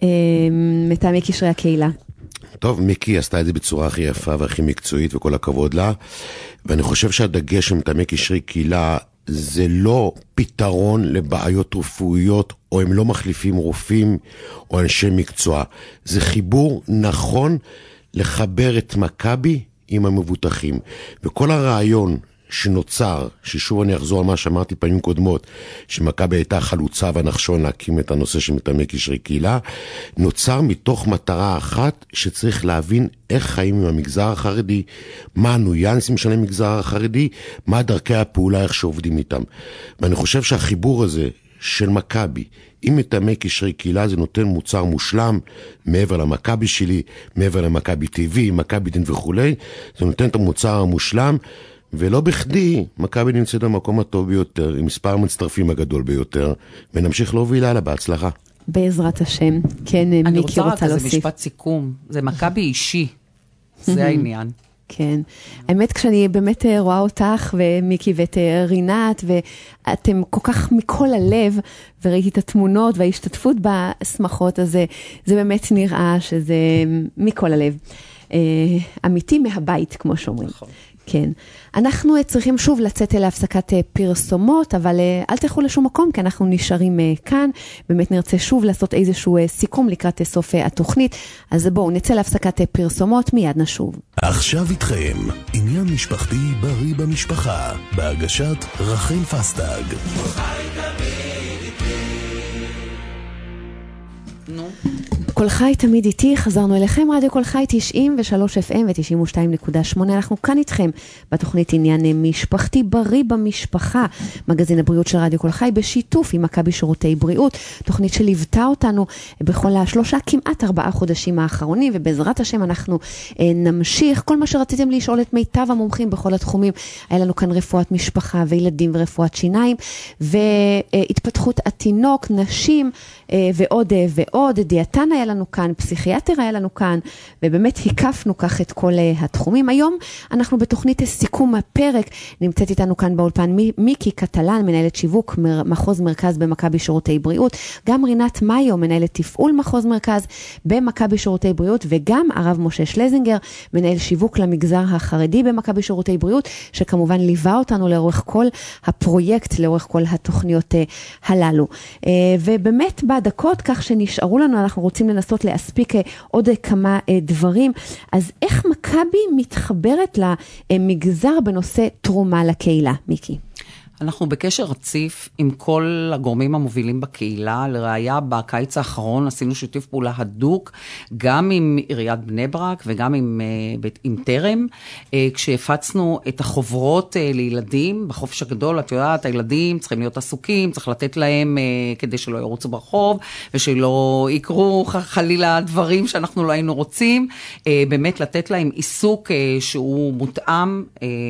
מתאמי קשרי הקהילה. טוב, מיקי עשתה את זה בצורה הכי יפה והכי מקצועית, וכל הכבוד לה, ואני חושב שהדגש של מתאמי קשרי קהילה, זה לא פתרון לבעיות רפואיות, או הם לא מחליפים רופאים או אנשי מקצוע. זה חיבור נכון לחבר את מכבי עם המבוטחים. וכל הרעיון שנוצר, ששוב אני אחזור על מה שאמרתי פעמים קודמות, שמכבי הייתה חלוצה ונחשון להקים את הנושא של מתאמי קשרי קהילה, נוצר מתוך מטרה אחת שצריך להבין איך חיים עם המגזר החרדי, מה הנויאנסים של המגזר החרדי, מה דרכי הפעולה, איך שעובדים איתם. ואני חושב שהחיבור הזה של מכבי עם מתאמי קשרי קהילה זה נותן מוצר מושלם מעבר למכבי שלי, מעבר למכבי טבעי, מכבי דין וכו'. זה נותן את המוצר המושלם, ולא בכדי מכבי נמצאת במקום הטוב ביותר, עם מספר המצטרפים הגדול ביותר, ונמשיך להוביל הלאה בהצלחה. בעזרת השם. כן, מיקי רוצה להוסיף. אני רוצה רק איזה משפט סיכום. זה מכבי אישי. זה העניין. כן. האמת, כשאני באמת רואה אותך ומיקי ואת רינת, ואתם כל כך מכל הלב, וראיתי את התמונות וההשתתפות בשמחות הזה, זה באמת נראה שזה מכל הלב. אמיתי מהבית, כמו שאומרים. נכון. כן. אנחנו צריכים שוב לצאת אל הפסקת פרסומות, אבל אל תלכו לשום מקום, כי אנחנו נשארים כאן. באמת נרצה שוב לעשות איזשהו סיכום לקראת סוף התוכנית. אז בואו, נצא להפסקת פרסומות, מיד נשוב. עכשיו איתכם, עניין משפחתי בריא במשפחה, בהגשת רחל פסטג. נו. כל חי תמיד איתי, חזרנו אליכם, רדיו כל חי תשעים ושלוש אף אם ו-תשעים ושתיים נקודה שמונה, אנחנו כאן איתכם בתוכנית עניין משפחתי בריא במשפחה, מגזין הבריאות של רדיו כל חי, בשיתוף עם מכבי שירותי בריאות, תוכנית שליוותה אותנו בכל השלושה, כמעט ארבעה חודשים האחרונים, ובעזרת השם אנחנו אה, נמשיך, כל מה שרציתם לשאול את מיטב המומחים בכל התחומים, היה לנו כאן רפואת משפחה וילדים ורפואת שיניים, והתפתחות התינוק, נשים, אה, ועוד אה, ועוד, דיאטן היה לנו כאן, פסיכיאטר היה לנו כאן, ובאמת הקפנו כך את כל התחומים. היום אנחנו בתוכנית סיכום הפרק, נמצאת איתנו כאן באולפן מיקי קטלן, מנהלת שיווק מחוז מרכז במכבי שירותי בריאות, גם רינת מאיו, מנהלת תפעול מחוז מרכז במכבי שירותי בריאות, וגם הרב משה שלזינגר, מנהל שיווק למגזר החרדי במכבי שירותי בריאות, שכמובן ליווה אותנו לאורך כל הפרויקט, לאורך כל התוכניות הללו. ובאמת בדקות כך שנשארו לנו, אנחנו רוצים לנסות להספיק עוד כמה דברים. אז איך מכבי מתחברת למגזר בנושא תרומה לקהילה, מיקי? אנחנו בקשר רציף עם כל הגורמים המובילים בקהילה, לראיה בקיץ האחרון עשינו שיתוף פעולה הדוק, גם עם עיריית בני ברק וגם עם, עם תרם, כשהפצנו את החוברות לילדים בחופש הגדול. את יודעת, הילדים צריכים להיות עסוקים, צריך לתת להם כדי שלא ירוצו ברחוב, ושלא יקרו חלילה דברים שאנחנו לא היינו רוצים, באמת לתת להם עיסוק שהוא מותאם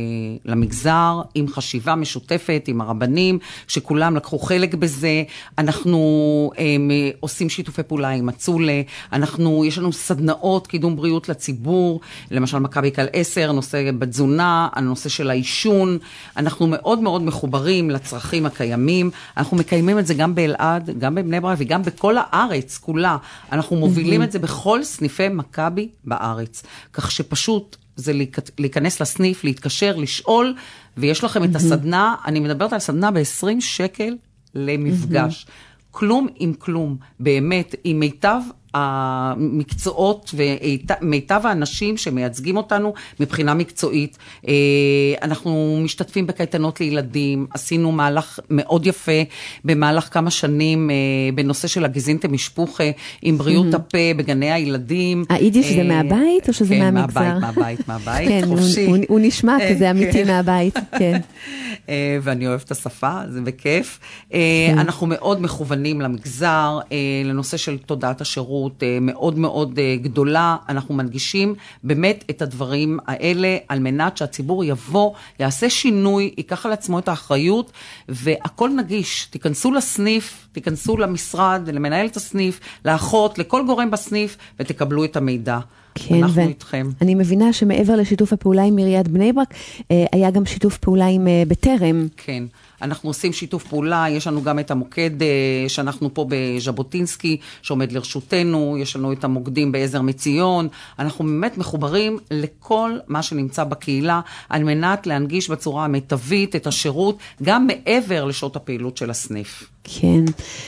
למגזר, עם חשיבה משותפת, עם הרבנים, שכולם לקחו חלק בזה. אנחנו הם, עושים שיתופי פעולה עם הצולה, אנחנו, יש לנו סדנאות קידום בריאות לציבור, למשל מכבי קל עשר, נושא בתזונה, הנושא של העישון, אנחנו מאוד מאוד מחוברים לצרכים הקיימים, אנחנו מקיימים את זה גם באלעד, גם בבני ברק וגם בכל הארץ כולה, אנחנו מובילים את זה בכל סניפי מכבי בארץ, כך שפשוט זה להיכנס לסניף, להתקשר, לשאול, ויש לכם את הסדנה, אני מדברת על סדנה ב-עשרים שקל למפגש. כלום עם כלום, באמת, עם מיטב המקצועות ומיטב האנשים שמייצגים אותנו מבחינה מקצועית. אנחנו משתתפים בקייטנות לילדים, עשינו מהלך מאוד יפה במהלך כמה שנים בנושא של הגזינטה משפוחה עם בריאות הפה בגני הילדים. היידיש זה מהבית או שזה מהמגזר? כן, מהבית, מהבית, חופשי. הוא נשמע כזה אמיתי מהבית, כן. ואני אוהבת את השפה, זה בכיף. אנחנו מאוד מכוונים למגזר, לנושא של תודעת השירות מאוד מאוד גדולה. אנחנו מנגישים באמת את הדברים האלה על מנת שהציבור יבוא, יעשה שינוי, ייקח על עצמו את האחריות, והכל נגיש. תיכנסו לסניף, תיכנסו למשרד, למנהלת הסניף, לאחות, לכל גורם בסניף, ותקבלו את המידע. כן, אנחנו איתכם. אני מבינה שמעבר לשיתוף הפעולה עם עיריית בני ברק, היה גם שיתוף פעולה עם בטרם. כן. אנחנו עושים שיתוף פעולה, יש לנו גם את המוקד שאנחנו פה בז'בוטינסקי, שעומד לרשותנו, יש לנו את המוקדים בעזר מציון, אנחנו באמת מחוברים לכל מה שנמצא בקהילה, על מנת להנגיש בצורה המיטבית את השירות, גם מעבר לשעות הפעילות של הסניף. כן.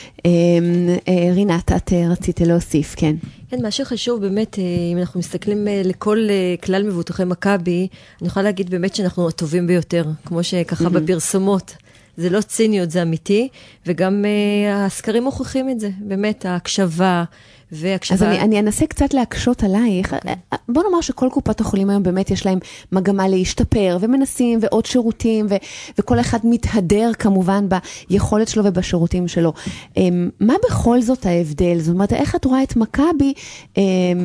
רינת, את רצית להוסיף, כן. כן, מה שחשוב באמת, אם אנחנו מסתכלים לכל כלל מבוטחי מכבי, אני יכולה להגיד באמת שאנחנו הטובים ביותר, כמו שככה בפרסומות. זה לא ציניות, זה אמיתי, וגם uh, הסקרים מוכיחים את זה, באמת, ההקשבה והקשבה... אז אני, אני אנסה קצת להקשות עלייך. Okay. בוא נאמר שכל קופת החולים היום באמת יש להם מגמה להשתפר, ומנסים ועוד שירותים, ו, וכל אחד מתהדר כמובן ביכולת שלו ובשירותים שלו. Um, מה בכל זאת ההבדל? זאת אומרת, איך את רואה את מכבי um,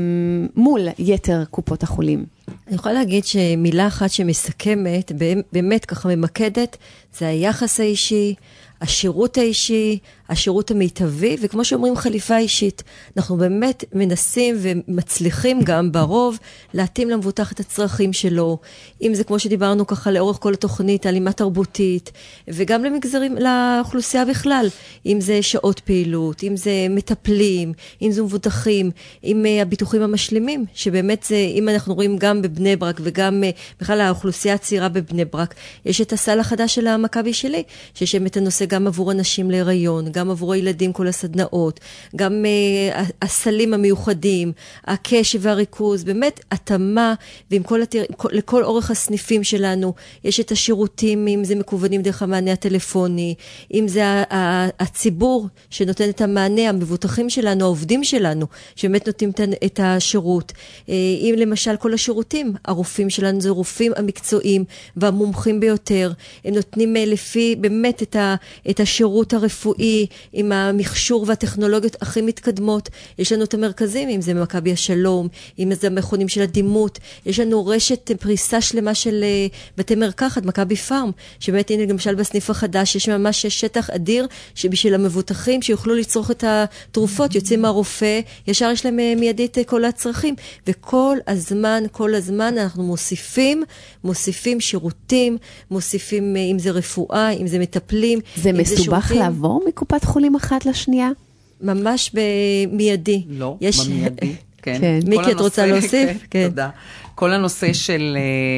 מול יתר קופות החולים? אני יכולה להגיד שמילה אחת שמסכמת, באמת ככה ממקדת, זה היחס האישי, השירות האישי, השירות המיטבי, וכמו שאומרים חליפה אישית, אנחנו באמת מנסים ומצליחים גם ברוב להתאים למבוטח את הצרכים שלו, אם זה כמו שדיברנו ככה לאורך כל התוכנית, הלימה תרבותית, וגם למגזרים, לאוכלוסייה בכלל, אם זה שעות פעילות, אם זה מטפלים, אם זה מבוטחים, אם הביטוחים המשלימים, שבאמת זה, אם אנחנו רואים גם בבני ברק וגם בכלל האוכלוסייה הצעירה בבני ברק, יש את הסל החדש של המכבי שלי, שיש את הנושא גם עבור אנשים להיריון, גם עבור הילדים כל הסדנאות, גם uh, הסלים המיוחדים, הקשב והריכוז, באמת התאמה, ועם כל התיר... לכל אורך הסניפים שלנו, יש את השירותים, אם זה מקוונים דרך המענה הטלפוני, אם זה ה- ה- הציבור שנותן את המענה, המבוטחים שלנו, העובדים שלנו, שבאמת נותנים את השירות. אם למשל כל השירותים, הרופאים שלנו זה רופאים המקצועיים והמומחים ביותר, הם נותנים לפי באמת את, ה- את השירות הרפואי, עם המכשור והטכנולוגיות הכי מתקדמות. יש לנו את המרכזים, אם זה מכבי השלום, אם זה המכונים של הדימות, יש לנו רשת פריסה שלמה של בתי מרקחת, מכבי פארם, שבאמת הנה למשל בסניף החדש, יש ממש שטח אדיר, שבשביל המבוטחים שיוכלו לצרוך את התרופות, יוצאים מהרופא, ישר יש להם מיידית כל הצרכים, וכל הזמן, כל הזמן אנחנו מוסיפים, מוסיפים שירותים, מוסיפים אם זה רפואה, אם זה מטפלים. זה מסובך לעבור מקופת חולים אחת לשנייה? ממש במיידי. לא, יש... במיידי, כן. כן. מיקי, את רוצה להוסיף? כן, כן. תודה. כל הנושא של,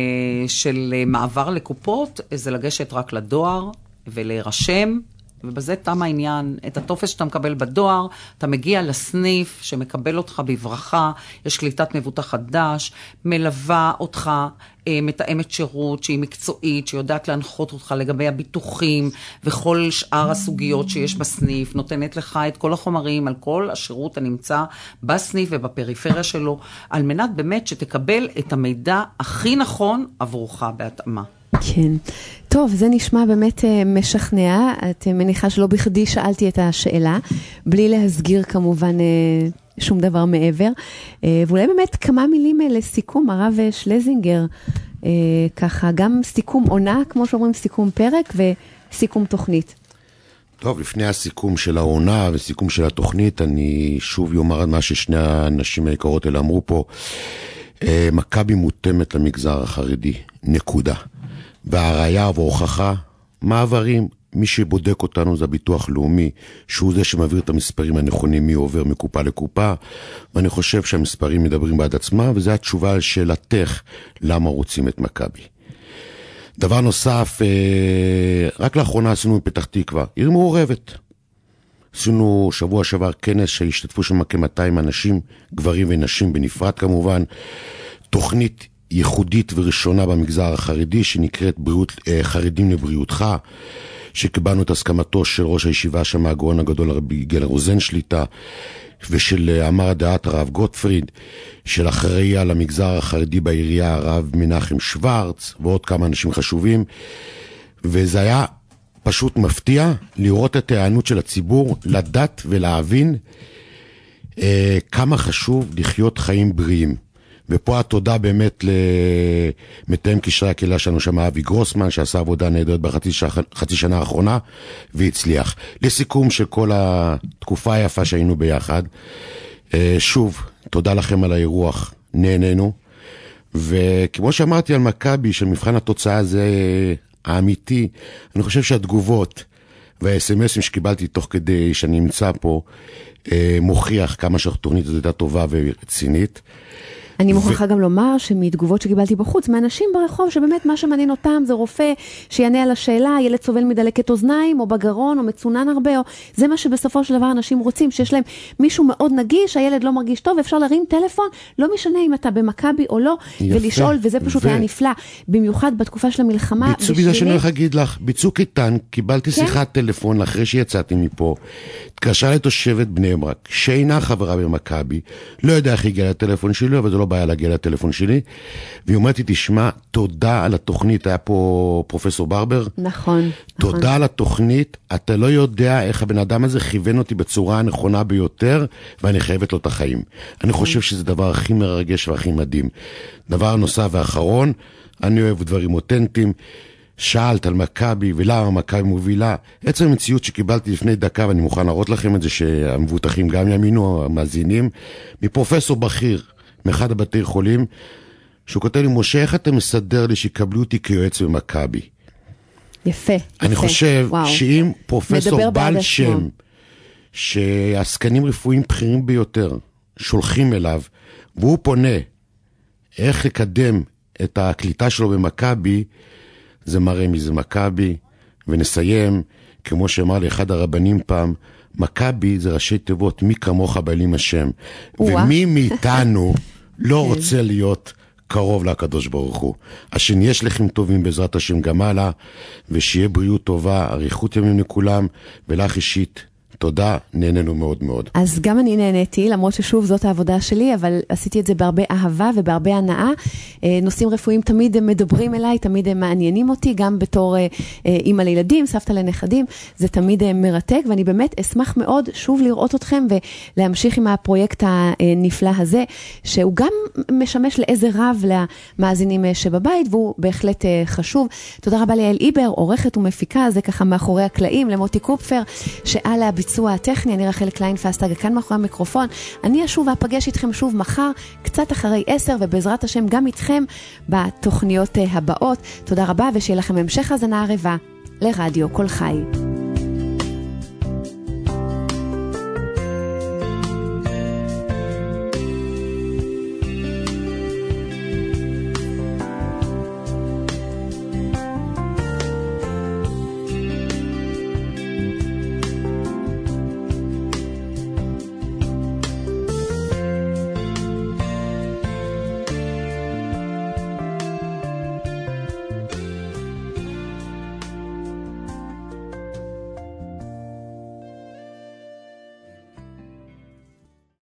של מעבר לקופות, זה לגשת רק לדואר ולהירשם, ובזה תם העניין. את הטופס שאתה מקבל בדואר, אתה מגיע לסניף שמקבל אותך בברכה, יש קליטת מבוטח חדש, מלווה אותך, מתאמת שירות שהיא מקצועית, שיודעת להנחות אותך לגבי הביטוחים וכל שאר הסוגיות שיש בסניף, נותנת לך את כל החומרים על כל השירות הנמצא בסניף ובפריפריה שלו, על מנת באמת שתקבל את המידע הכי נכון עבורך בהתאמה. כן. טוב, זה נשמע באמת משכנע. את מניחה שלא בכדי שאלתי את השאלה, בלי להסגיר כמובן שום דבר מעבר. ואולי באמת כמה מילים לסיכום, הרב שלזינגר, ככה, גם סיכום עונה, כמו שאומרים, סיכום פרק וסיכום תוכנית. טוב, לפני הסיכום של העונה וסיכום של התוכנית, אני שוב יאמר מה ששני האנשים היקרות האלה אמרו פה. מכבי מותאמת למגזר החרדי, נקודה. והראיה וההוכחה, מעברים, מי שבודק אותנו זה הביטוח לאומי, שהוא זה שמעביר את המספרים הנכונים, מי עובר מקופה לקופה, ואני חושב שהמספרים מדברים בעד עצמה, וזו התשובה על שאלתך, למה רוצים את מכבי. דבר נוסף, רק לאחרונה עשינו בפתח תקווה, עיר מעורבת. עשינו שבוע שעבר כנס שהשתתפו שם כ-מאתיים אנשים, גברים ונשים בנפרד כמובן, תוכנית ייחודית וראשונה במגזר החרדי שנקראת בריאות, חרדים לבריאותך, שקיבלנו את הסכמתו של ראש הישיבה שם, הגאון הגדול הרבי יגאל רוזן שליטה, ושל אמר דעת הרב גוטפריד, של אחראי על המגזר החרדי בעירייה הרב מנחם שוורץ, ועוד כמה אנשים חשובים, וזה היה פשוט מפתיע לראות את הענות של הציבור, לדעת ולהבין אה, כמה חשוב לחיות חיים בריאים. ופה התודה באמת למתאם קשרי הקהילה שלנו שם, אבי גרוסמן, שעשה עבודה נהדרת בחצי חצי שנה האחרונה, והצליח. לסיכום של כל התקופה היפה שהיינו ביחד, שוב, תודה לכם על האירוח, נהנינו, וכמו שאמרתי על מכבי, שמבחן התוצאה הזה האמיתי, אני חושב שהתגובות והאס אם אסים שקיבלתי תוך כדי שאני נמצא פה, מוכיח כמה שהתוכנית הזאת הייתה טובה ורצינית. אני מוכרחה גם לומר שמתגובות שקיבלתי בחוץ, מאנשים ברחוב שבאמת מה שמעניין אותם זה רופא שיענה על השאלה, ילד סובל מדלקת אוזניים או בגרון או מצונן הרבה, או זה מה שבסופו של דבר אנשים רוצים, שיש להם מישהו מאוד נגיש, הילד לא מרגיש טוב, אפשר להרים טלפון, לא משנה אם אתה במכבי או לא, יפה. ולשאול, וזה פשוט ו... היה נפלא, במיוחד בתקופה של המלחמה. ביצעו בזה שאני הולך להגיד לך, בצוק איתן, קיבלתי כן? שיחת טלפון אחרי שיצאתי מפה, התקשרה לתושבת בני ברק, שאינה חברה במכבי, לא יודע איך הגיעה לטלפון שלי, אבל זה לא בעיה להגיע לטלפון שלי, והיא אומרת לי, תשמע, תודה על התוכנית, היה פה פרופסור ברבר. נכון. תודה נכון. על התוכנית, אתה לא יודע איך הבן אדם הזה כיוון אותי בצורה הנכונה ביותר, ואני חייבת לו את החיים. אני חושב שזה דבר הכי מרגש והכי מדהים. דבר נוסף ואחרון, אני אוהב דברים אותנטיים, שאלת על מכבי ולמה מכבי מובילה, עצם המציאות שקיבלתי לפני דקה, ואני מוכן להראות לכם את זה שהמבוטחים גם ימינו, המאזינים, מפרופסור בכיר, מאחד הבתי חולים, שהוא כותב לי, משה, איך אתה מסדר לי שיקבלו אותי כיועץ במכבי? יפה, אני יפה. חושב וואו. שאם פרופסור בעל שם, שהסקנים רפואיים בכירים ביותר, שולחים אליו, והוא פונה איך לקדם את הקליטה שלו במכבי, זה מראה מי זה מכבי, ונסיים, כמו שאמר לי אחד הרבנים פעם, מכבי זה ראשי תיבות, מי כמוך בעלים השם. ומי מאיתנו לא רוצה להיות קרוב לקדוש ברוך הוא. השני יש לכם טובים בעזרת השם גם הלאה, ושיהיה בריאות טובה, אריכות ימים לכולם, ולך אישית. תודה, נהנינו מאוד מאוד. אז גם אני נהניתי, למרות ששוב זאת העבודה שלי, אבל עשיתי את זה בהרבה אהבה ובהרבה הנאה. נושאים רפואיים תמיד מדברים אליי, תמיד מעניינים אותי, גם בתור אמא לילדים, סבתא לנכדים, זה תמיד מרתק, ואני באמת אשמח מאוד שוב לראות אתכם ולהמשיך עם הפרויקט הנפלא הזה, שהוא גם משמש לאיזה רב למאזינים שבבית, והוא בהחלט חשוב. תודה רבה ליעל איבר, עורכת ומפיקה, זה ככה מאחורי הקלעים, למוטי קופפר, שעל הביצוע הטכני, אני רחל קליין-פסטג, כאן מאחורי המיקרופון. אני אשוב ואפגש איתכם שוב מחר, קצת אחרי עשר, ובעזרת השם גם איתכם בתוכניות הבאות. תודה רבה, ושיהיה לכם המשך הזנה ערבה לרדיו כל חי.